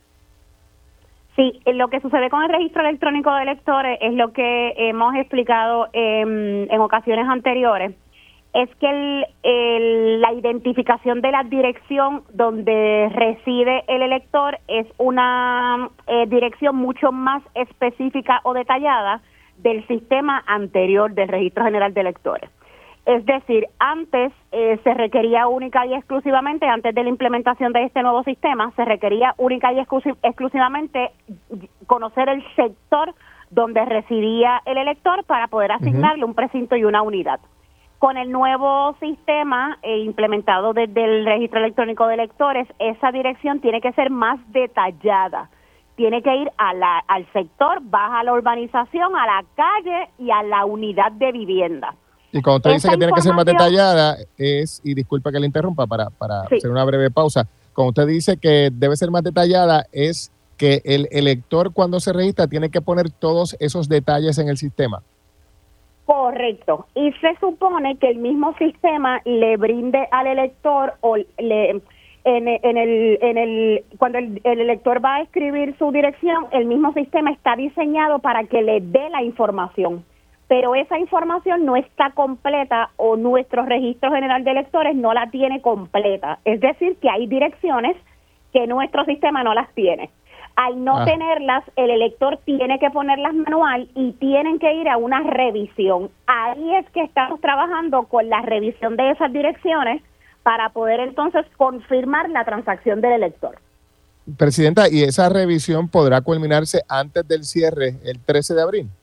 Sí, lo que sucede con el registro electrónico de electores es lo que hemos explicado en, en ocasiones anteriores, es que el, el, la identificación de la dirección donde reside el elector es una eh, dirección mucho más específica o detallada del sistema anterior del Registro General de Electores. Es decir, antes eh, se requería única y exclusivamente, antes de la implementación de este nuevo sistema, se requería única y exclusiv- exclusivamente conocer el sector donde residía el elector para poder asignarle uh-huh. un precinto y una unidad. Con el nuevo sistema eh, implementado desde el Registro Electrónico de Electores, esa dirección tiene que ser más detallada. Tiene que ir a la, al sector, baja a la urbanización, a la calle y a la unidad de vivienda.
Y cuando usted dice que tiene que ser más detallada, es, y disculpa que le interrumpa para, para sí. hacer una breve pausa, cuando usted dice que debe ser más detallada, es que el elector cuando se registra tiene que poner todos esos detalles en el sistema.
Correcto. Y se supone que el mismo sistema le brinde al elector o le... En, en el en el cuando el, el elector va a escribir su dirección, el mismo sistema está diseñado para que le dé la información, pero esa información no está completa o nuestro Registro General de Electores no la tiene completa. Es decir, que hay direcciones que nuestro sistema no las tiene. Al no ah. tenerlas, el elector tiene que ponerlas manual y tienen que ir a una revisión. Ahí es que estamos trabajando con la revisión de esas direcciones para poder entonces confirmar la transacción del elector.
Presidenta, ¿y esa revisión podrá culminarse antes del cierre el trece de abril?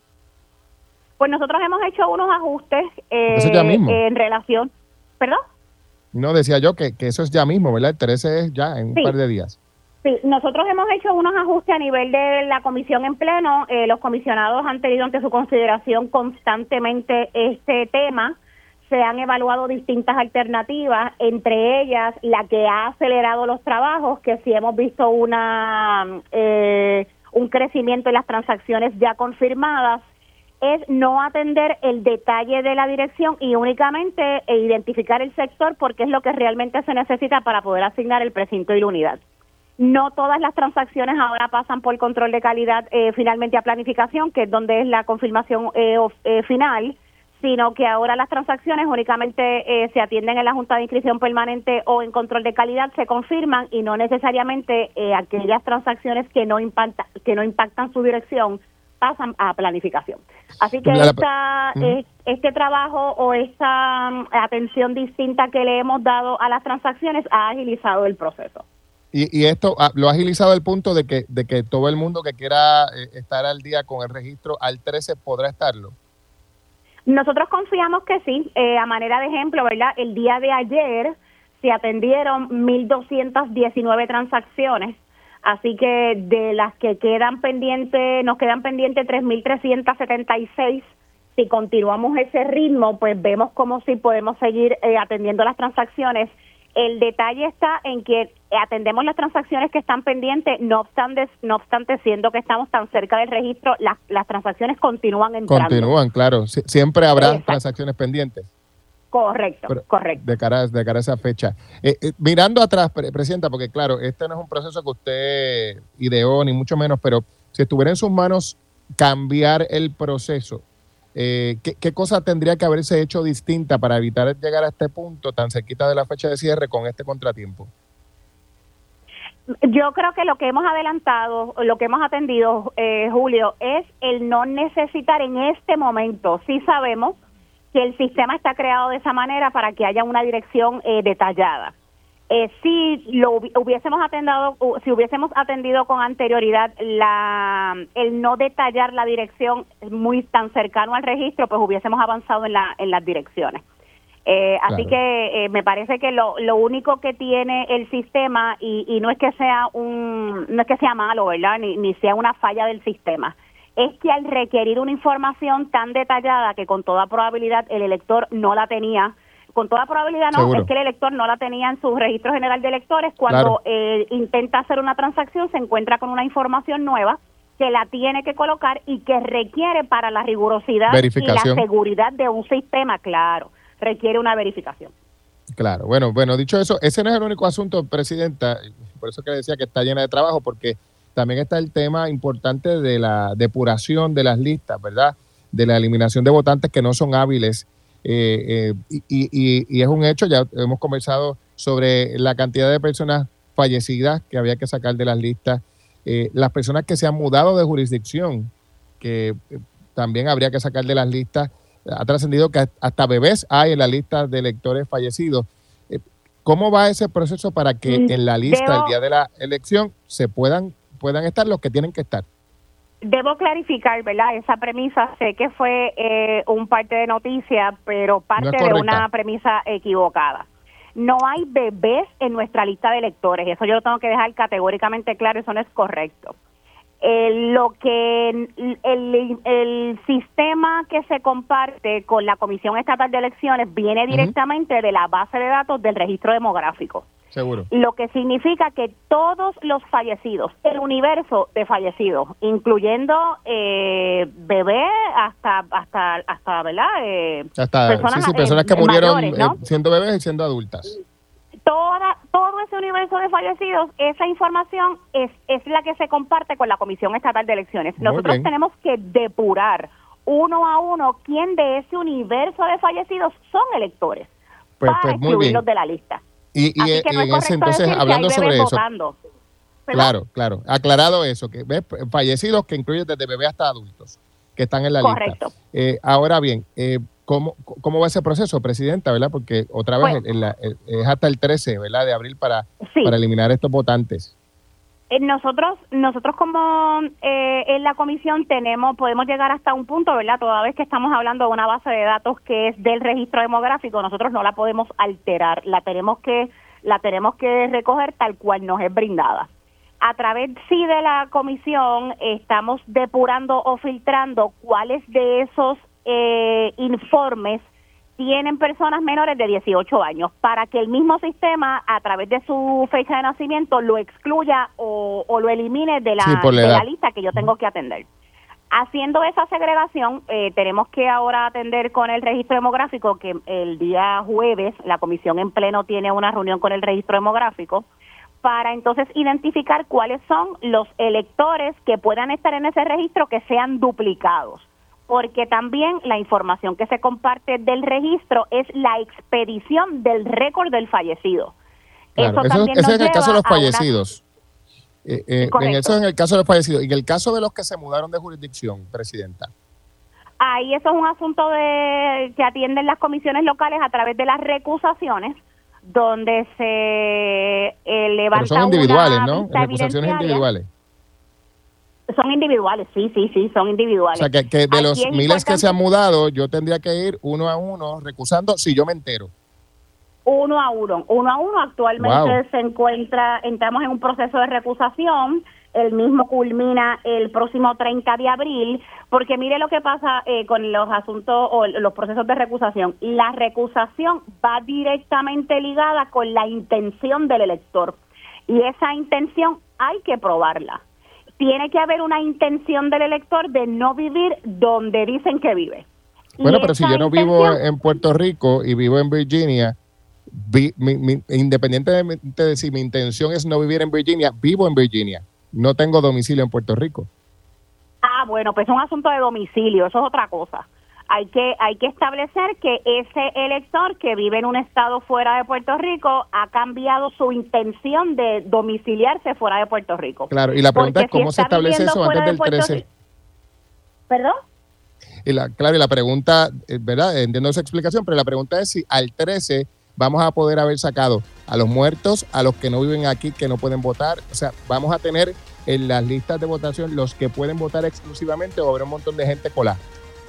Pues nosotros hemos hecho unos ajustes eh,
¿Eso ya mismo?
en relación... ¿Perdón?
No, decía yo que, que eso es ya mismo, ¿verdad? El trece es ya en un
sí.
par de días.
Sí, nosotros hemos hecho unos ajustes a nivel de la comisión en pleno. Eh, los comisionados han tenido ante su consideración constantemente este tema. Se han evaluado distintas alternativas, entre ellas la que ha acelerado los trabajos, que sí hemos visto una eh, un crecimiento en las transacciones ya confirmadas, es no atender el detalle de la dirección y únicamente e identificar el sector porque es lo que realmente se necesita para poder asignar el precinto y la unidad. No todas las transacciones ahora pasan por control de calidad eh, finalmente a planificación, que es donde es la confirmación eh, of, eh, final, sino que ahora las transacciones únicamente eh, se atienden en la Junta de Inscripción Permanente o en control de calidad, se confirman y no necesariamente eh, aquellas transacciones que no impacta, que no impactan su dirección pasan a planificación. Así que esta, eh, este trabajo o esta um, atención distinta que le hemos dado a las transacciones ha agilizado el proceso.
Y, y esto ah, lo ha agilizado al punto de que de que todo el mundo que quiera eh, estar al día con el registro al trece podrá estarlo.
Nosotros confiamos que sí. Eh, a manera de ejemplo, ¿verdad? El día de ayer se atendieron mil doscientas diecinueve transacciones. Así que de las que quedan pendientes, nos quedan pendientes tres mil trescientas setenta y seis. Si continuamos ese ritmo, pues vemos como si podemos seguir eh, atendiendo las transacciones. El detalle está en que atendemos las transacciones que están pendientes, no obstante, no obstante siendo que estamos tan cerca del registro, las, las transacciones continúan entrando.
Continúan, claro. Sie- siempre habrá
Exacto.
transacciones pendientes.
Correcto,
Pero
correcto.
De cara, de cara a esa fecha. Eh, eh, mirando atrás, pre- Presidenta, porque claro, este no es un proceso que usted ideó, ni mucho menos, pero si estuviera en sus manos cambiar el proceso, eh, ¿qué, ¿qué cosa tendría que haberse hecho distinta para evitar llegar a este punto tan cerquita de la fecha de cierre con este contratiempo?
Yo creo que lo que hemos adelantado, lo que hemos atendido, eh, Julio, es el no necesitar en este momento. Sí sabemos que el sistema está creado de esa manera para que haya una dirección eh, detallada. Eh, si lo hubiésemos atendido, si hubiésemos atendido con anterioridad la el no detallar la dirección muy tan cercano al registro, pues hubiésemos avanzado en la en las direcciones. Eh, claro. Así que eh, me parece que lo, lo único que tiene el sistema y, y no es que sea un no es que sea malo, ¿verdad? Ni, ni sea una falla del sistema. Es que al requerir una información tan detallada que con toda probabilidad el elector no la tenía, con toda probabilidad no, Seguro. es que el elector no la tenía en su registro general de electores, cuando claro. eh, intenta hacer una transacción se encuentra con una información nueva que la tiene que colocar y que requiere para la rigurosidad y la seguridad de un sistema, claro, requiere una verificación.
Claro, bueno, bueno, dicho eso, ese no es el único asunto, Presidenta, por eso que decía que está llena de trabajo, porque también está el tema importante de la depuración de las listas, ¿verdad? De la eliminación de votantes que no son hábiles. Eh, eh, y, y, y es un hecho, ya hemos conversado sobre la cantidad de personas fallecidas que había que sacar de las listas, eh, las personas que se han mudado de jurisdicción, que eh, también habría que sacar de las listas. Ha trascendido que hasta bebés hay en la lista de electores fallecidos. Eh, ¿Cómo va ese proceso para que en la lista Debo... el día de la elección se puedan puedan estar los que tienen que estar?
Debo clarificar, ¿verdad? Esa premisa, sé que fue eh, un parte de noticia, pero parte no de una premisa equivocada. No hay bebés en nuestra lista de electores, eso yo lo tengo que dejar categóricamente claro, eso no es correcto. Eh, lo que el, el, el sistema que se comparte con la Comisión Estatal de Elecciones viene directamente uh-huh. de la base de datos del registro demográfico.
Seguro.
Lo que significa que todos los fallecidos, el universo de fallecidos, incluyendo eh, bebés hasta hasta hasta ¿verdad? Eh,
hasta personas, sí, sí, personas eh, que murieron mayores, ¿no? eh, siendo bebés y siendo adultas.
Toda todo ese universo de fallecidos, esa información es es la que se comparte con la Comisión Estatal de Elecciones. Muy Nosotros bien. tenemos que depurar uno a uno quién de ese universo de fallecidos son electores
pues,
para
pues,
excluirlos de la lista.
Y, y,
Así que no
y
es
ese, entonces, hablando sobre eso, Claro, claro. Aclarado eso, que ves fallecidos que incluye desde bebé hasta adultos que están en la
Correcto.
lista. Eh, ahora bien, eh, ¿cómo, ¿cómo va ese proceso, Presidenta? ¿Verdad? Porque otra vez
Pues,
en la, es hasta el trece, ¿verdad? De abril para,
sí.
para eliminar estos votantes.
Eh, Nosotros, nosotros como eh, en la comisión tenemos, podemos llegar hasta un punto, ¿verdad? Toda vez que estamos hablando de una base de datos que es del registro demográfico, nosotros no la podemos alterar, la tenemos que, la tenemos que recoger tal cual nos es brindada. A través sí de la comisión estamos depurando o filtrando cuáles de esos eh, informes tienen personas menores de dieciocho años para que el mismo sistema a través de su fecha de nacimiento lo excluya o, o lo elimine de la,
Sí, por la
de
edad.
la lista que yo tengo que atender. Haciendo esa segregación, eh, tenemos que ahora atender con el registro demográfico, que el día jueves la comisión en pleno tiene una reunión con el registro demográfico para entonces identificar cuáles son los electores que puedan estar en ese registro que sean duplicados, porque también la información que se comparte del registro es la expedición del récord del fallecido.
Claro, eso,
también
eso
nos
es en el caso de los
lleva a una-
fallecidos. Eh, eh, en eso es en el caso de los fallecidos. Y en el caso de los que se mudaron de jurisdicción, Presidenta.
Ahí eso es un asunto de que atienden las comisiones locales a través de las recusaciones, donde se eh, levanta
Pero son individuales,
una
¿no?
vista
Recusaciones
evidenciaria.
individuales.
Son individuales, sí, sí, sí, son
O
individuales.
sea, que, que de
Aquí
los
es
miles que
importante-
se han mudado, yo tendría que ir uno a uno recusando si yo me entero.
Uno a uno, uno a uno. Actualmente
Wow.
se encuentra, entramos en un proceso de recusación, el mismo culmina el próximo treinta de abril, porque mire lo que pasa eh, con los asuntos o los procesos de recusación. La recusación va directamente ligada con la intención del elector, y esa intención hay que probarla. Tiene que haber una intención del elector de no vivir donde dicen que vive. Y
Bueno, pero si
esa
yo no vivo
intención-
en Puerto Rico y vivo en Virginia, vi- mi- mi- independientemente de si mi intención es no vivir en Virginia, vivo en Virginia. No tengo domicilio en Puerto Rico.
Ah, bueno, pues es un asunto de domicilio, eso es otra cosa. Hay que hay que establecer que ese elector que vive en un estado fuera de Puerto Rico ha cambiado su intención de domiciliarse fuera de Puerto Rico.
Claro, y la pregunta
Porque
es cómo
si
se
está
establece
viviendo
eso
fuera
antes
de
del
Puerto
trece.
Rico- ¿Perdón?
Y la, claro, y la pregunta, eh, ¿verdad? Entiendo esa explicación, pero la pregunta es si al trece vamos a poder haber sacado a los muertos, a los que no viven aquí, que no pueden votar. O sea, vamos a tener en las listas de votación los que pueden votar exclusivamente o habrá un montón de gente colada.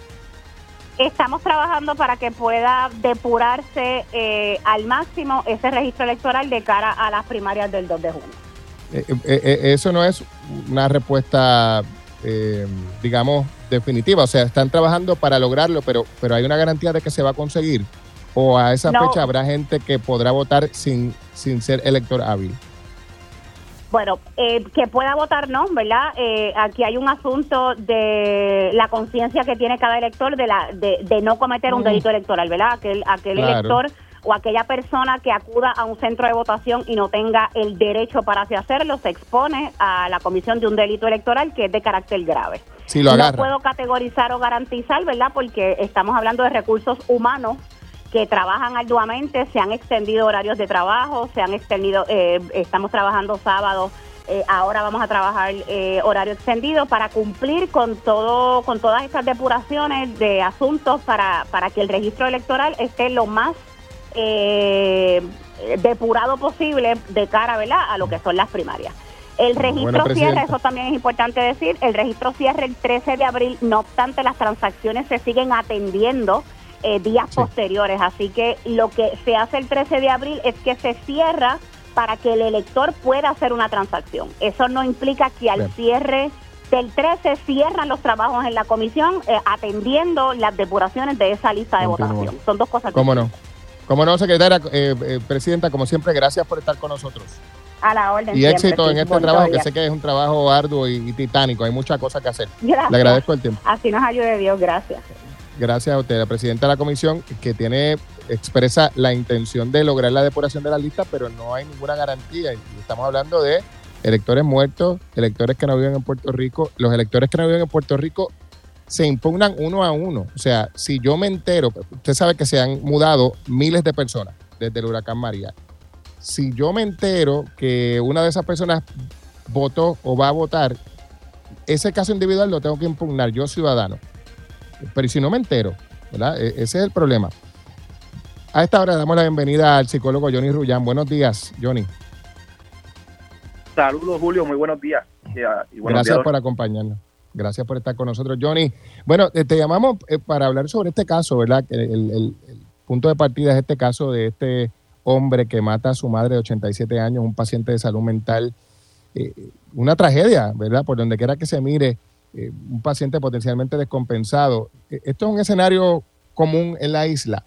Estamos trabajando para que pueda depurarse eh, al máximo ese registro electoral de cara a las primarias del dos de junio.
Eh, eh, eh, eso no es una respuesta, eh, digamos, definitiva. O sea, están trabajando para lograrlo, pero, pero hay una garantía de que se va a conseguir. O a esa
No.
fecha habrá gente que podrá votar sin, sin ser elector hábil.
Bueno, eh, que pueda votar no, ¿verdad? Eh, aquí hay un asunto de la conciencia que tiene cada elector de la de, de no cometer un
Mm.
delito electoral, ¿verdad? Aquel, aquel
Claro.
elector o aquella persona que acuda a un centro de votación y no tenga el derecho para así hacerlo, se expone a la comisión de un delito electoral que es de carácter grave.
Si lo
No
agarra.
puedo categorizar o garantizar, ¿verdad? Porque estamos hablando de recursos humanos que trabajan arduamente, se han extendido horarios de trabajo, se han extendido, eh, estamos trabajando sábados, eh, ahora vamos a trabajar eh, horario extendido para cumplir con todo, con todas estas depuraciones de asuntos para, para que el registro electoral esté lo más eh, depurado posible de cara, ¿verdad?, a lo que son las primarias. El registro
Buena presidenta.
cierre, eso también es importante decir, el registro cierre el trece de abril, no obstante las transacciones se siguen atendiendo eh, días
Sí.
posteriores, así que lo que se hace el trece de abril es que se cierra para que el elector pueda hacer una transacción. Eso no implica que al
Bien.
cierre del trece cierran los trabajos en la comisión eh, atendiendo las depuraciones de esa lista de
Continúa.
votación. Son dos cosas
¿Cómo no?
distintas.
¿Cómo no, secretaria? Eh, eh, Presidenta, como siempre, gracias por estar con nosotros.
A la orden.
Y
siempre,
éxito
sí.
en este
Bonito
trabajo, que
día.
sé que es un trabajo arduo y, y titánico. Hay muchas cosas que hacer.
Gracias.
Le agradezco el tiempo.
Así nos ayude Dios, gracias.
Gracias a usted, la presidenta de la comisión, que tiene expresa la intención de lograr la depuración de la lista, pero no hay ninguna garantía. Y estamos hablando de electores muertos, electores que no viven en Puerto Rico. Los electores que no viven en Puerto Rico se impugnan uno a uno. O sea, si yo me entero, usted sabe que se han mudado miles de personas desde el huracán María. Si yo me entero que una de esas personas votó o va a votar, ese caso individual lo tengo que impugnar yo, ciudadano. Pero ¿y si no me entero? ¿Verdad? E- ese es el problema. A esta hora damos la bienvenida al psicólogo Johnny Rullán. Buenos días, Johnny.
Saludos, Julio. Muy buenos días. Y, uh, y buenos
Gracias
días.
por acompañarnos. Gracias por estar con nosotros, Johnny. Bueno, te llamamos eh, para hablar sobre este caso, ¿verdad? El, el, el, el punto de partida es este caso de este hombre que mata a su madre de ochenta y siete años, un paciente de salud mental. Eh, una tragedia, ¿verdad? Por donde quiera que se mire, eh, un paciente potencialmente descompensado. Eh, ¿Esto es un escenario común en la isla?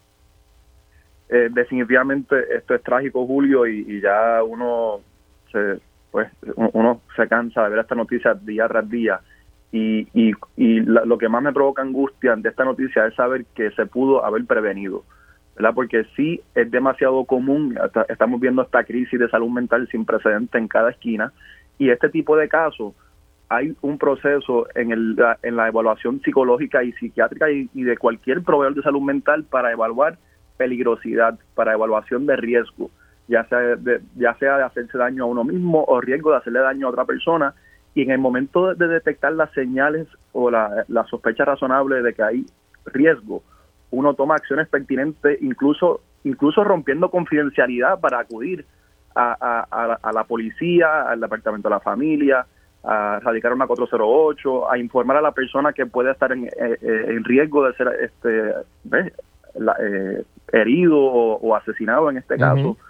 Eh, definitivamente esto es trágico, Julio, y, y ya uno se, pues, uno se cansa de ver esta noticia día tras día. Y, y, y la, lo que más me provoca angustia de esta noticia es saber que se pudo haber prevenido, ¿verdad? Porque sí es demasiado común, hasta, estamos viendo esta crisis de salud mental sin precedente en cada esquina, y este tipo de casos, hay un proceso en, el, en la evaluación psicológica y psiquiátrica y, y de cualquier proveedor de salud mental para evaluar peligrosidad, para evaluación de riesgo, ya sea de, ya sea de hacerse daño a uno mismo o riesgo de hacerle daño a otra persona. Y en el momento de, de detectar las señales o la, la sospecha razonable de que hay riesgo, uno toma acciones pertinentes, incluso incluso rompiendo confidencialidad para acudir a, a, a, la, a la policía, al departamento de la familia, a radicar una cuatro cero ocho, a informar a la persona que puede estar en, eh, en riesgo de ser este ¿ves? La, eh, herido o, o asesinado en este caso. Uh-huh.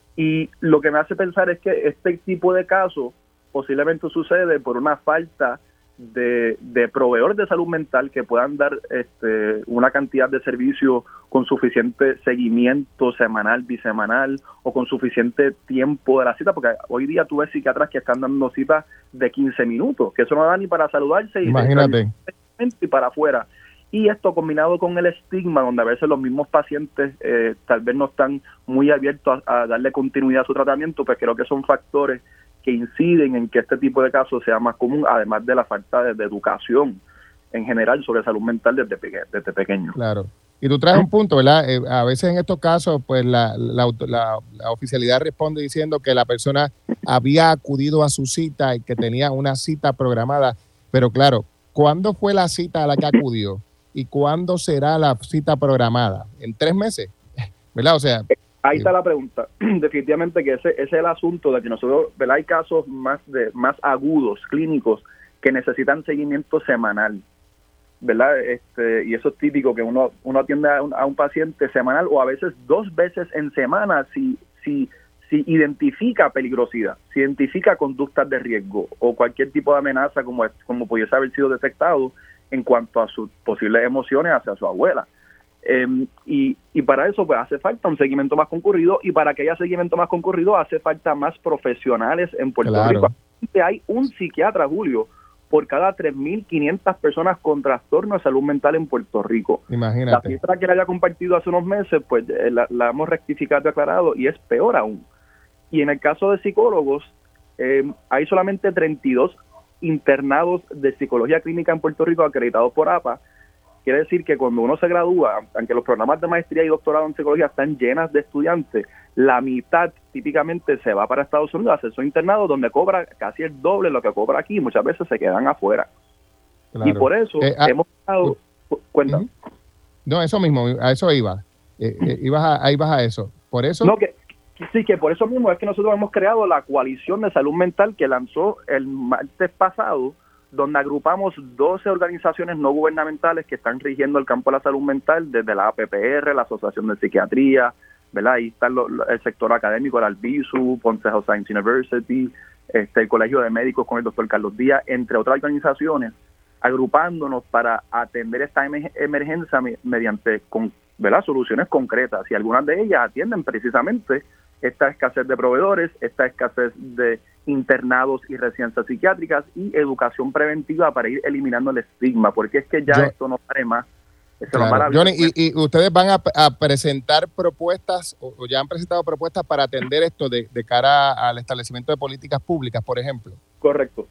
Y lo que me hace pensar es que este tipo de casos posiblemente sucede por una falta de, de proveedores de salud mental que puedan dar este, una cantidad de servicios con suficiente seguimiento semanal, bisemanal o con suficiente tiempo de la cita, porque hoy día tú ves psiquiatras que están dando citas de quince minutos, que eso no da ni para saludarse.
Imagínate.
Y, y para afuera. Y esto combinado con el estigma, donde a veces los mismos pacientes eh, tal vez no están muy abiertos a, a darle continuidad a su tratamiento, pues creo que son factores que inciden en que este tipo de casos sea más común, además de la falta de, de educación en general sobre salud mental desde, peque, desde pequeño.
Claro. Y tú traes un punto, ¿verdad? Eh, a veces en estos casos, pues la, la, la, la oficialidad responde diciendo que la persona había acudido a su cita y que tenía una cita programada, pero claro, ¿cuándo fue la cita a la que acudió? ¿Y cuándo será la cita programada? ¿En tres meses? ¿Verdad? O sea...
Ahí está la pregunta. Definitivamente que ese, ese es el asunto de que nosotros, ¿verdad? Hay casos más de más agudos, clínicos, que necesitan seguimiento semanal, ¿verdad? Este, y eso es típico, que uno uno atiende a un, a un paciente semanal o a veces dos veces en semana si si si identifica peligrosidad, si identifica conductas de riesgo o cualquier tipo de amenaza como, como pudiese haber sido detectado en cuanto a sus posibles emociones hacia su abuela. Eh, y, y para eso pues hace falta un seguimiento más concurrido, y para que haya seguimiento más concurrido hace falta más profesionales en Puerto
claro.
Rico. Hay un psiquiatra, Julio, por cada tres mil quinientas personas con trastorno de salud mental en Puerto Rico.
Imagínate.
La cifra que le haya compartido hace unos meses, pues la, la hemos rectificado y aclarado, y es peor aún. Y en el caso de psicólogos, eh, hay solamente treinta y dos internados de psicología clínica en Puerto Rico acreditados por A P A. Quiere decir que cuando uno se gradúa, aunque los programas de maestría y doctorado en psicología están llenas de estudiantes, la mitad típicamente se va para Estados Unidos a hacer su internado, donde cobra casi el doble de lo que cobra aquí, y muchas veces se quedan afuera. Claro. Y por eso eh, ah, hemos dado... Uh, cuenta. Uh-huh.
No, eso mismo, a eso iba. Eh, eh, ibas a, ahí vas a eso. Por eso...
No, que, sí, que por eso mismo es que nosotros hemos creado la Coalición de Salud Mental que lanzó el martes pasado, donde agrupamos doce organizaciones no gubernamentales que están rigiendo el campo de la salud mental, desde la A P P R, la Asociación de Psiquiatría, ¿verdad? Ahí está lo, lo, el sector académico, el Albizu, Ponce Health Science University, este, el Colegio de Médicos con el doctor Carlos Díaz, entre otras organizaciones, agrupándonos para atender esta emergencia mediante con, ¿verdad? Soluciones concretas, y algunas de ellas atienden precisamente esta escasez de proveedores, esta escasez de internados y residencias psiquiátricas y educación preventiva para ir eliminando el estigma, porque es que ya Yo, esto no pare más. Esto
claro.
no para
Johnny, y, y ustedes van a, a presentar propuestas, o, o ya han presentado propuestas para atender esto de, de cara al establecimiento de políticas públicas, por ejemplo.
Correcto.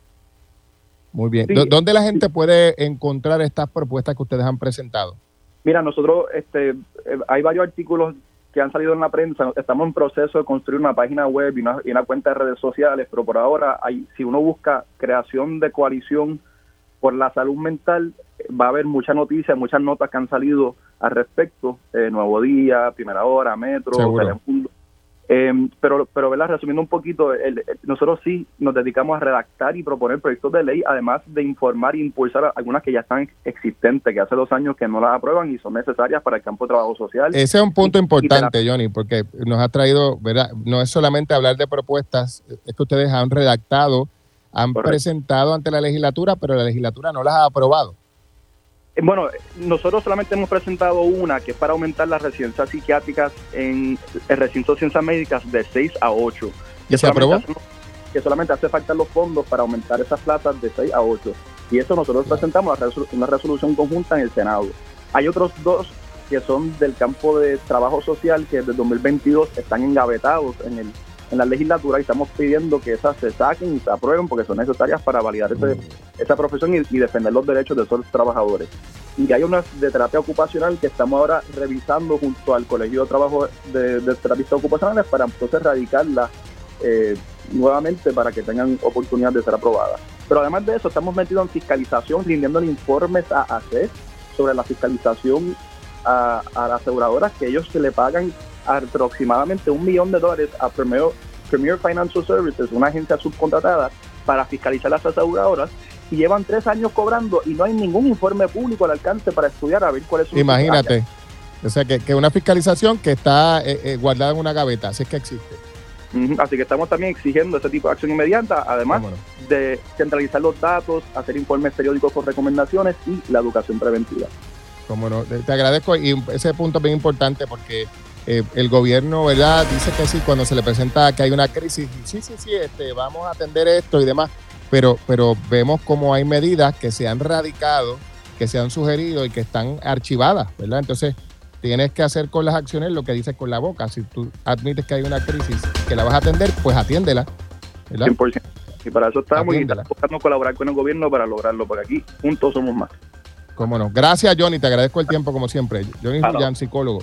Muy bien.
Sí.
¿Dónde la gente puede encontrar estas propuestas que ustedes han presentado?
Mira, nosotros, este, hay varios artículos que han salido en la prensa, estamos en proceso de construir una página web y una, y una cuenta de redes sociales, pero por ahora, hay, si uno busca creación de coalición por la salud mental, va a haber muchas noticias, muchas notas que han salido al respecto, eh, Nuevo Día, Primera Hora, Metro, Telemundo. Eh, pero, pero ¿verdad? Resumiendo un poquito, el, el, nosotros sí nos dedicamos a redactar y proponer proyectos de ley, además de informar e impulsar algunas que ya están existentes, que hace dos años que no las aprueban y son necesarias para el campo de trabajo social.
Ese es un punto y, importante, y la... Johnny, porque nos ha traído, ¿verdad? No es solamente hablar de propuestas, es que ustedes han redactado, han Correcto. presentado ante la legislatura, pero la legislatura no las ha aprobado.
Bueno, nosotros solamente hemos presentado una que es para aumentar las residencias psiquiátricas en el recinto de ciencias médicas de seis a ocho.
¿Y se aprobó?
Hace, que solamente hace falta los fondos para aumentar esas plazas de seis a ocho. Y eso nosotros claro. presentamos una resolución conjunta en el Senado. Hay otros dos que son del campo de trabajo social que desde dos mil veintidós están engavetados en el en la legislatura y estamos pidiendo que esas se saquen y se aprueben porque son necesarias para validar ese, esa profesión y, y defender los derechos de esos trabajadores. Y hay unas de terapia ocupacional que estamos ahora revisando junto al Colegio de Trabajo de, de Terapistas Ocupacionales para entonces radicarlas eh, nuevamente para que tengan oportunidad de ser aprobadas. Pero además de eso, estamos metidos en fiscalización, rindiendo informes a A C E S sobre la fiscalización a, a las aseguradoras, que ellos se le pagan aproximadamente un millón de dólares a Premier, Premier Financial Services, una agencia subcontratada para fiscalizar las aseguradoras, y llevan tres años cobrando y no hay ningún informe público al alcance para estudiar a ver cuál es su...
Imagínate, o sea que, que una fiscalización que está eh, eh, guardada en una gaveta, así es que existe.
Uh-huh. Así que estamos también exigiendo ese tipo de acción inmediata, además bueno. de centralizar los datos, hacer informes periódicos con recomendaciones y la educación preventiva.
Como no, te agradezco, y ese punto es bien importante porque Eh, el gobierno, ¿verdad?, dice que sí cuando se le presenta que hay una crisis, sí, sí, sí, este, vamos a atender esto y demás, pero, pero vemos como hay medidas que se han radicado, que se han sugerido y que están archivadas, ¿verdad? Entonces, tienes que hacer con las acciones lo que dices con la boca. Si tú admites que hay una crisis que la vas a atender, pues atiéndela, ¿verdad?
cien por ciento. Y para eso estamos y estamos buscando colaborar con el gobierno para lograrlo, porque aquí juntos somos más.
Cómo no. Gracias, Johnny, te agradezco el tiempo como siempre. Johnny Rullán, psicólogo.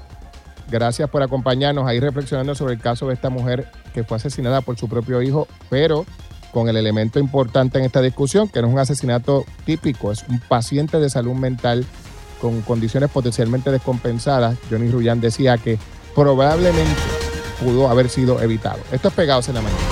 Gracias por acompañarnos ahí reflexionando sobre el caso de esta mujer que fue asesinada por su propio hijo, pero con el elemento importante en esta discusión, que no es un asesinato típico, es un paciente de salud mental con condiciones potencialmente descompensadas. Johnny Rullán decía que probablemente pudo haber sido evitado. Esto es Pegados en la Mañana.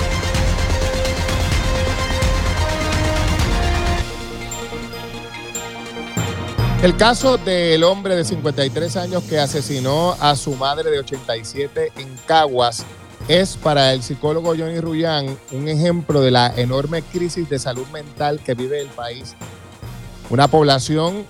El caso del hombre de cincuenta y tres años que asesinó a su madre de ochenta y siete en Caguas es para el psicólogo Johnny Rullán un ejemplo de la enorme crisis de salud mental que vive el país. Una población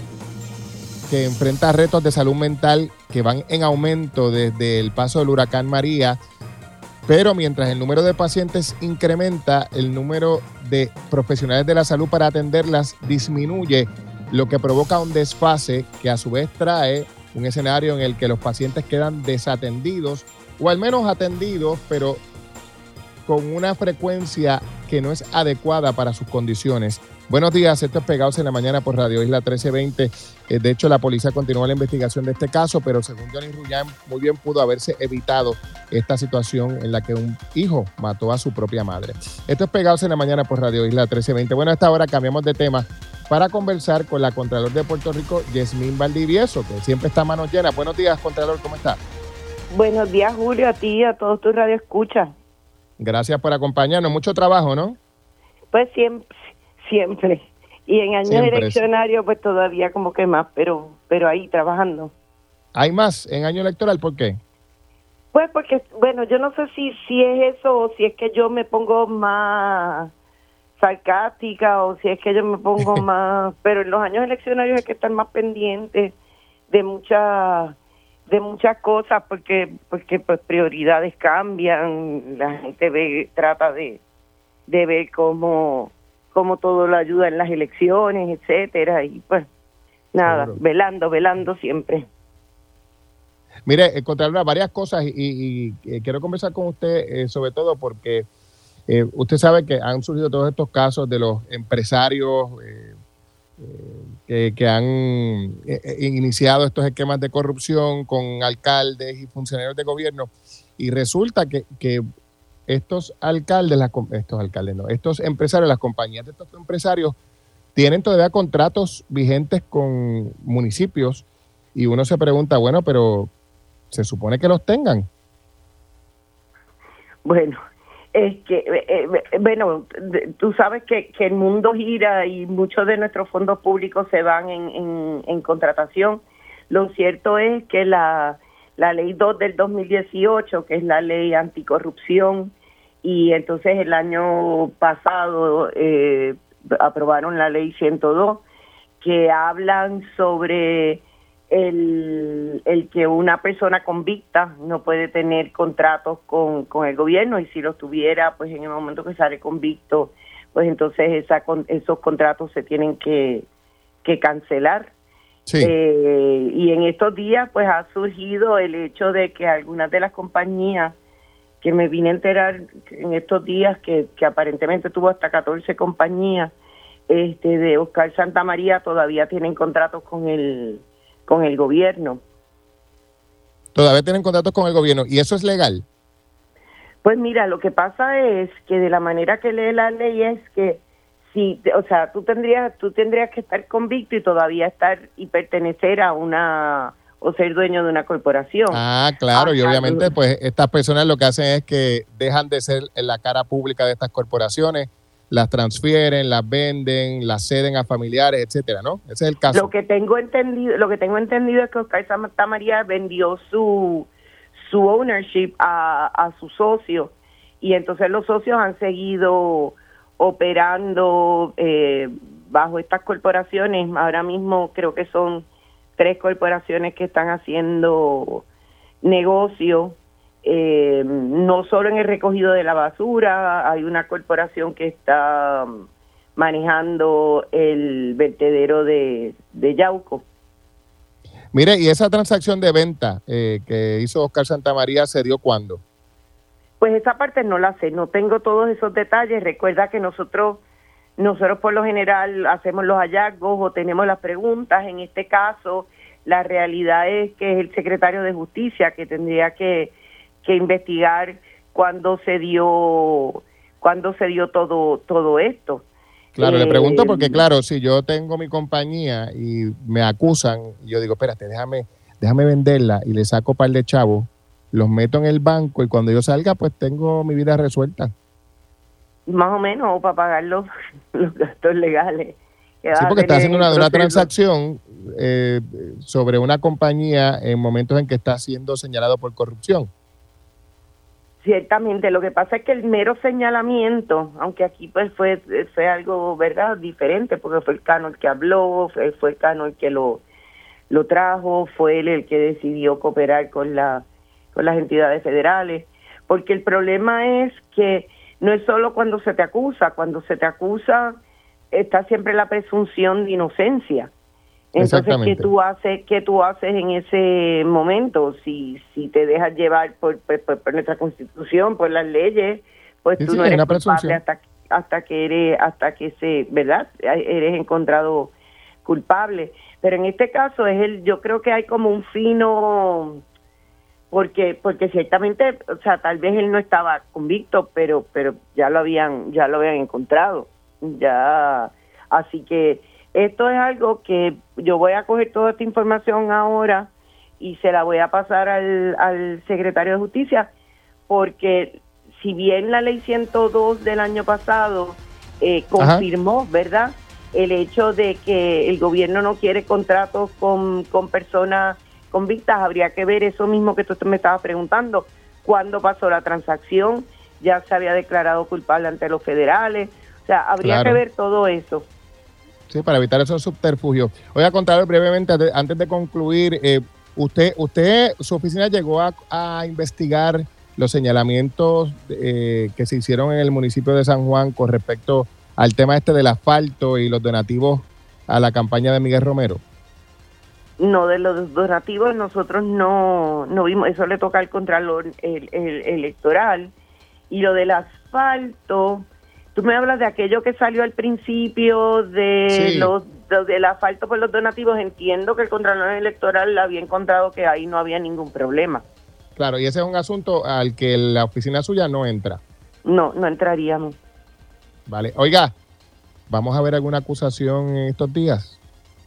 que enfrenta retos de salud mental que van en aumento desde el paso del huracán María, pero mientras el número de pacientes incrementa, el número de profesionales de la salud para atenderlas disminuye, lo que provoca un desfase que a su vez trae un escenario en el que los pacientes quedan desatendidos o al menos atendidos, pero con una frecuencia que no es adecuada para sus condiciones. Buenos días, esto es Pegados en la Mañana por Radio Isla trece veinte. Eh, de hecho, la policía continúa la investigación de este caso, pero según Johnny Rullán, muy bien pudo haberse evitado esta situación en la que un hijo mató a su propia madre. Esto es Pegados en la Mañana por Radio Isla trece veinte. Bueno, a esta hora cambiamos de tema para conversar con la Contralor de Puerto Rico, Yasmín Valdivieso, que siempre está a manos llenas. Buenos días, Contralor, ¿cómo está?
Buenos días, Julio, a ti y a todos tus radioescuchas.
Gracias por acompañarnos. Mucho trabajo, ¿no?
Pues siempre, siempre. Y en años siempre eleccionarios, pues todavía como que más, pero pero ahí trabajando.
¿Hay más en año electoral? ¿Por qué?
Pues porque, bueno, yo no sé si, si es eso o si es que yo me pongo más sarcástica o si es que yo me pongo más, pero en los años eleccionarios hay que estar más pendiente de muchas de muchas cosas porque porque pues prioridades cambian, la gente ve trata de de ver cómo cómo todo lo ayuda en las elecciones, etcétera, y pues nada, claro. velando, velando siempre.
Mire, Contralora, varias cosas y, y, y quiero conversar con usted eh, sobre todo porque Eh, usted sabe que han surgido todos estos casos de los empresarios eh, eh, que, que han eh, iniciado estos esquemas de corrupción con alcaldes y funcionarios de gobierno, y resulta que, que estos alcaldes, las, estos alcaldes no, estos empresarios, las compañías de estos empresarios tienen todavía contratos vigentes con municipios, y uno se pregunta, bueno, pero se supone que los tengan.
Bueno, es que, eh, eh, bueno, tú sabes que, que el mundo gira y muchos de nuestros fondos públicos se van en, en, en contratación. Lo cierto es que la, la ley dos del dos mil dieciocho, que es la ley anticorrupción, y entonces el año pasado eh, aprobaron la ley ciento dos, que hablan sobre el, el que una persona convicta no puede tener contratos con, con el gobierno, y si los tuviera, pues en el momento que sale convicto, pues entonces esa, esos contratos se tienen que, que cancelar.
Sí.
Eh, y en estos días pues ha surgido el hecho de que algunas de las compañías, que me vine a enterar en estos días que, que aparentemente tuvo hasta catorce compañías este, de Oscar Santamaría, todavía tienen contratos con el con el gobierno.
Todavía tienen contratos con el gobierno, ¿y eso es legal?
Pues mira, lo que pasa es que de la manera que lee la ley es que si, o sea, tú tendrías tú tendrías que estar convicto y todavía estar y pertenecer a una o ser dueño de una corporación.
Ah, claro,
ah,
y obviamente pues estas personas lo que hacen es que dejan de ser en la cara pública de estas corporaciones, las transfieren, las venden, las ceden a familiares, etcétera, ¿no? Ese es el caso.
Lo que tengo entendido, lo que tengo entendido es que Oscar Santamaría vendió su su ownership a, a su socio, y entonces los socios han seguido operando eh, bajo estas corporaciones. Ahora mismo creo que son tres corporaciones que están haciendo negocio. Eh, no solo en el recogido de la basura, hay una corporación que está manejando el vertedero de, de Yauco.
Mire, ¿y esa transacción de venta eh, que hizo Oscar Santamaría se dio cuándo?
Pues esa parte no la sé, no tengo todos esos detalles. Recuerda que nosotros, nosotros por lo general hacemos los hallazgos o tenemos las preguntas. En este caso, la realidad es que es el secretario de Justicia que tendría que que investigar cuándo se dio cuándo se dio todo todo esto.
Claro,
eh,
le pregunto porque, claro, si yo tengo mi compañía y me acusan, y yo digo, espérate, déjame déjame venderla y le saco un par de chavos, los meto en el banco y cuando yo salga, pues tengo mi vida resuelta.
Más o menos, o para pagar los, los gastos legales.
Sí, porque está haciendo una, una transacción eh, sobre una compañía en momentos en que está siendo señalado por corrupción.
Ciertamente, lo que pasa es que el mero señalamiento, aunque aquí pues fue fue algo, ¿verdad?, diferente, porque fue el Cano el que habló, fue, fue el Cano el que lo lo trajo, fue él el que decidió cooperar con la con las entidades federales, porque el problema es que no es solo cuando se te acusa, cuando se te acusa está siempre la presunción de inocencia. Entonces, ¿qué tú haces qué tú haces en ese momento? Si si te dejas llevar por, por, por nuestra Constitución, por las leyes, pues sí, tú sí, no eres culpable hasta, hasta que eres hasta que se, ¿verdad? Eres encontrado culpable. Pero en este caso es el yo creo que hay como un fino porque porque ciertamente, o sea, tal vez él no estaba convicto, pero pero ya lo habían ya lo habían encontrado. Ya, así que esto es algo que yo voy a coger toda esta información ahora y se la voy a pasar al, al secretario de Justicia, porque si bien la ley ciento dos del año pasado eh, confirmó, Ajá. ¿verdad?, el hecho de que el gobierno no quiere contratos con, con personas convictas, habría que ver eso mismo que tú me estabas preguntando, cuándo pasó la transacción, ya se había declarado culpable ante los federales, o sea, habría claro. que ver todo eso.
Sí, para evitar esos subterfugios. Voy a contarle brevemente, antes de concluir, eh, usted, usted, su oficina llegó a, a investigar los señalamientos eh, que se hicieron en el municipio de San Juan con respecto al tema este del asfalto y los donativos a la campaña de Miguel Romero.
No, de los donativos nosotros no, no vimos, eso le toca al Contralor el, el, electoral. Y lo del asfalto, tú me hablas de aquello que salió al principio de sí. los lo del asfalto por los donativos, entiendo que el Contralor Electoral había encontrado que ahí no había ningún problema.
Claro, y ese es un asunto al que la oficina suya no entra.
No, no entraríamos.
Vale. Oiga, ¿vamos a ver alguna acusación en estos días?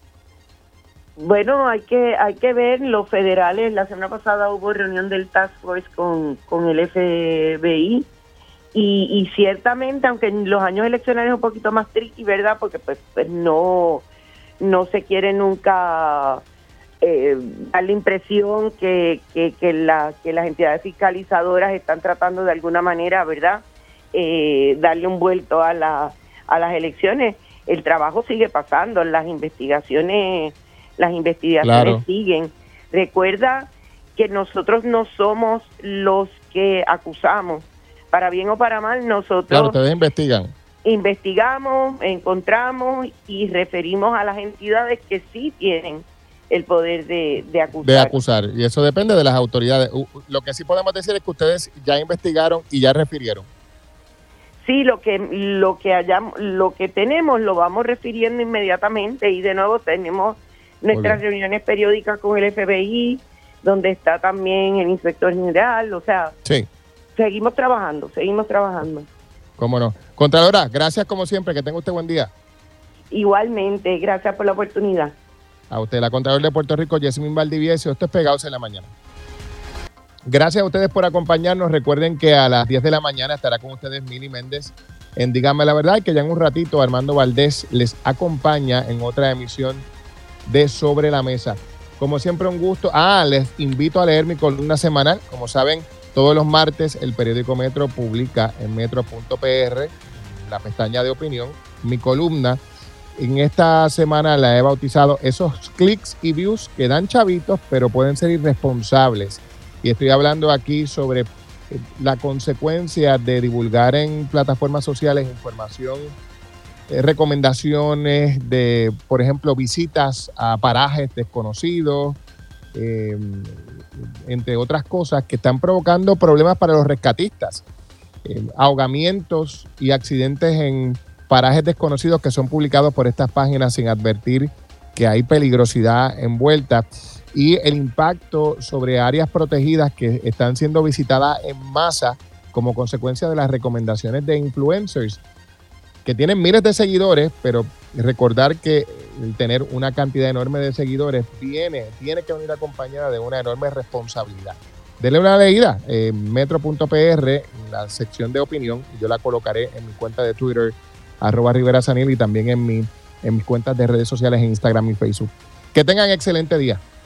Bueno, hay que hay que ver los federales. La semana pasada hubo reunión del Task Force con, con el F B I y, y ciertamente, aunque en los años eleccionarios es un poquito más tricky, ¿verdad? Porque pues, pues no, no se quiere nunca eh, dar la impresión que, que, que, la, que las entidades fiscalizadoras están tratando de alguna manera, ¿verdad? Eh, darle un vuelto a, la, a las elecciones. El trabajo sigue pasando, las investigaciones... Las investigaciones claro. siguen. Recuerda que nosotros no somos los que acusamos. Para bien o para mal, nosotros...
Claro, ustedes investigan.
Investigamos, encontramos y referimos a las entidades que sí tienen el poder de, de acusar.
De acusar. Y eso depende de las autoridades. Lo que sí podemos decir es que ustedes ya investigaron y ya refirieron.
Sí, lo que lo que hayamos, lo que tenemos lo vamos refiriendo inmediatamente y de nuevo tenemos nuestras reuniones periódicas con el F B I, donde está también el inspector general, o sea,
sí.
seguimos trabajando, seguimos trabajando.
Cómo no. Contralora, gracias como siempre, que tenga usted buen día.
Igualmente, gracias por la oportunidad.
A usted, la Contralora de Puerto Rico, Yasmín Valdivieso, esto es Pegados en la Mañana. Gracias a ustedes por acompañarnos. Recuerden que a las diez de la mañana estará con ustedes Mili Méndez en Dígame la Verdad, y que ya en un ratito Armando Valdés les acompaña en otra emisión de Sobre la Mesa. Como siempre, un gusto. Ah, les invito a leer mi columna semanal. Como saben, todos los martes el periódico Metro publica en metro punto p r, en la pestaña de opinión, mi columna. En esta semana la he bautizado Esos clics y views que dan chavitos, pero pueden ser irresponsables. Y estoy hablando aquí sobre la consecuencia de divulgar en plataformas sociales información, Eh, recomendaciones de, por ejemplo, visitas a parajes desconocidos, eh, entre otras cosas que están provocando problemas para los rescatistas, eh, ahogamientos y accidentes en parajes desconocidos que son publicados por estas páginas sin advertir que hay peligrosidad envuelta, y el impacto sobre áreas protegidas que están siendo visitadas en masa como consecuencia de las recomendaciones de influencers que tienen miles de seguidores, pero recordar que el tener una cantidad enorme de seguidores viene, tiene que venir acompañada de una enorme responsabilidad. Denle una leída en metro punto p r, en la sección de opinión, y yo la colocaré en mi cuenta de Twitter, arroba Rivera Sanil, y también en, mi, en mis cuentas de redes sociales en Instagram y Facebook. Que tengan excelente día.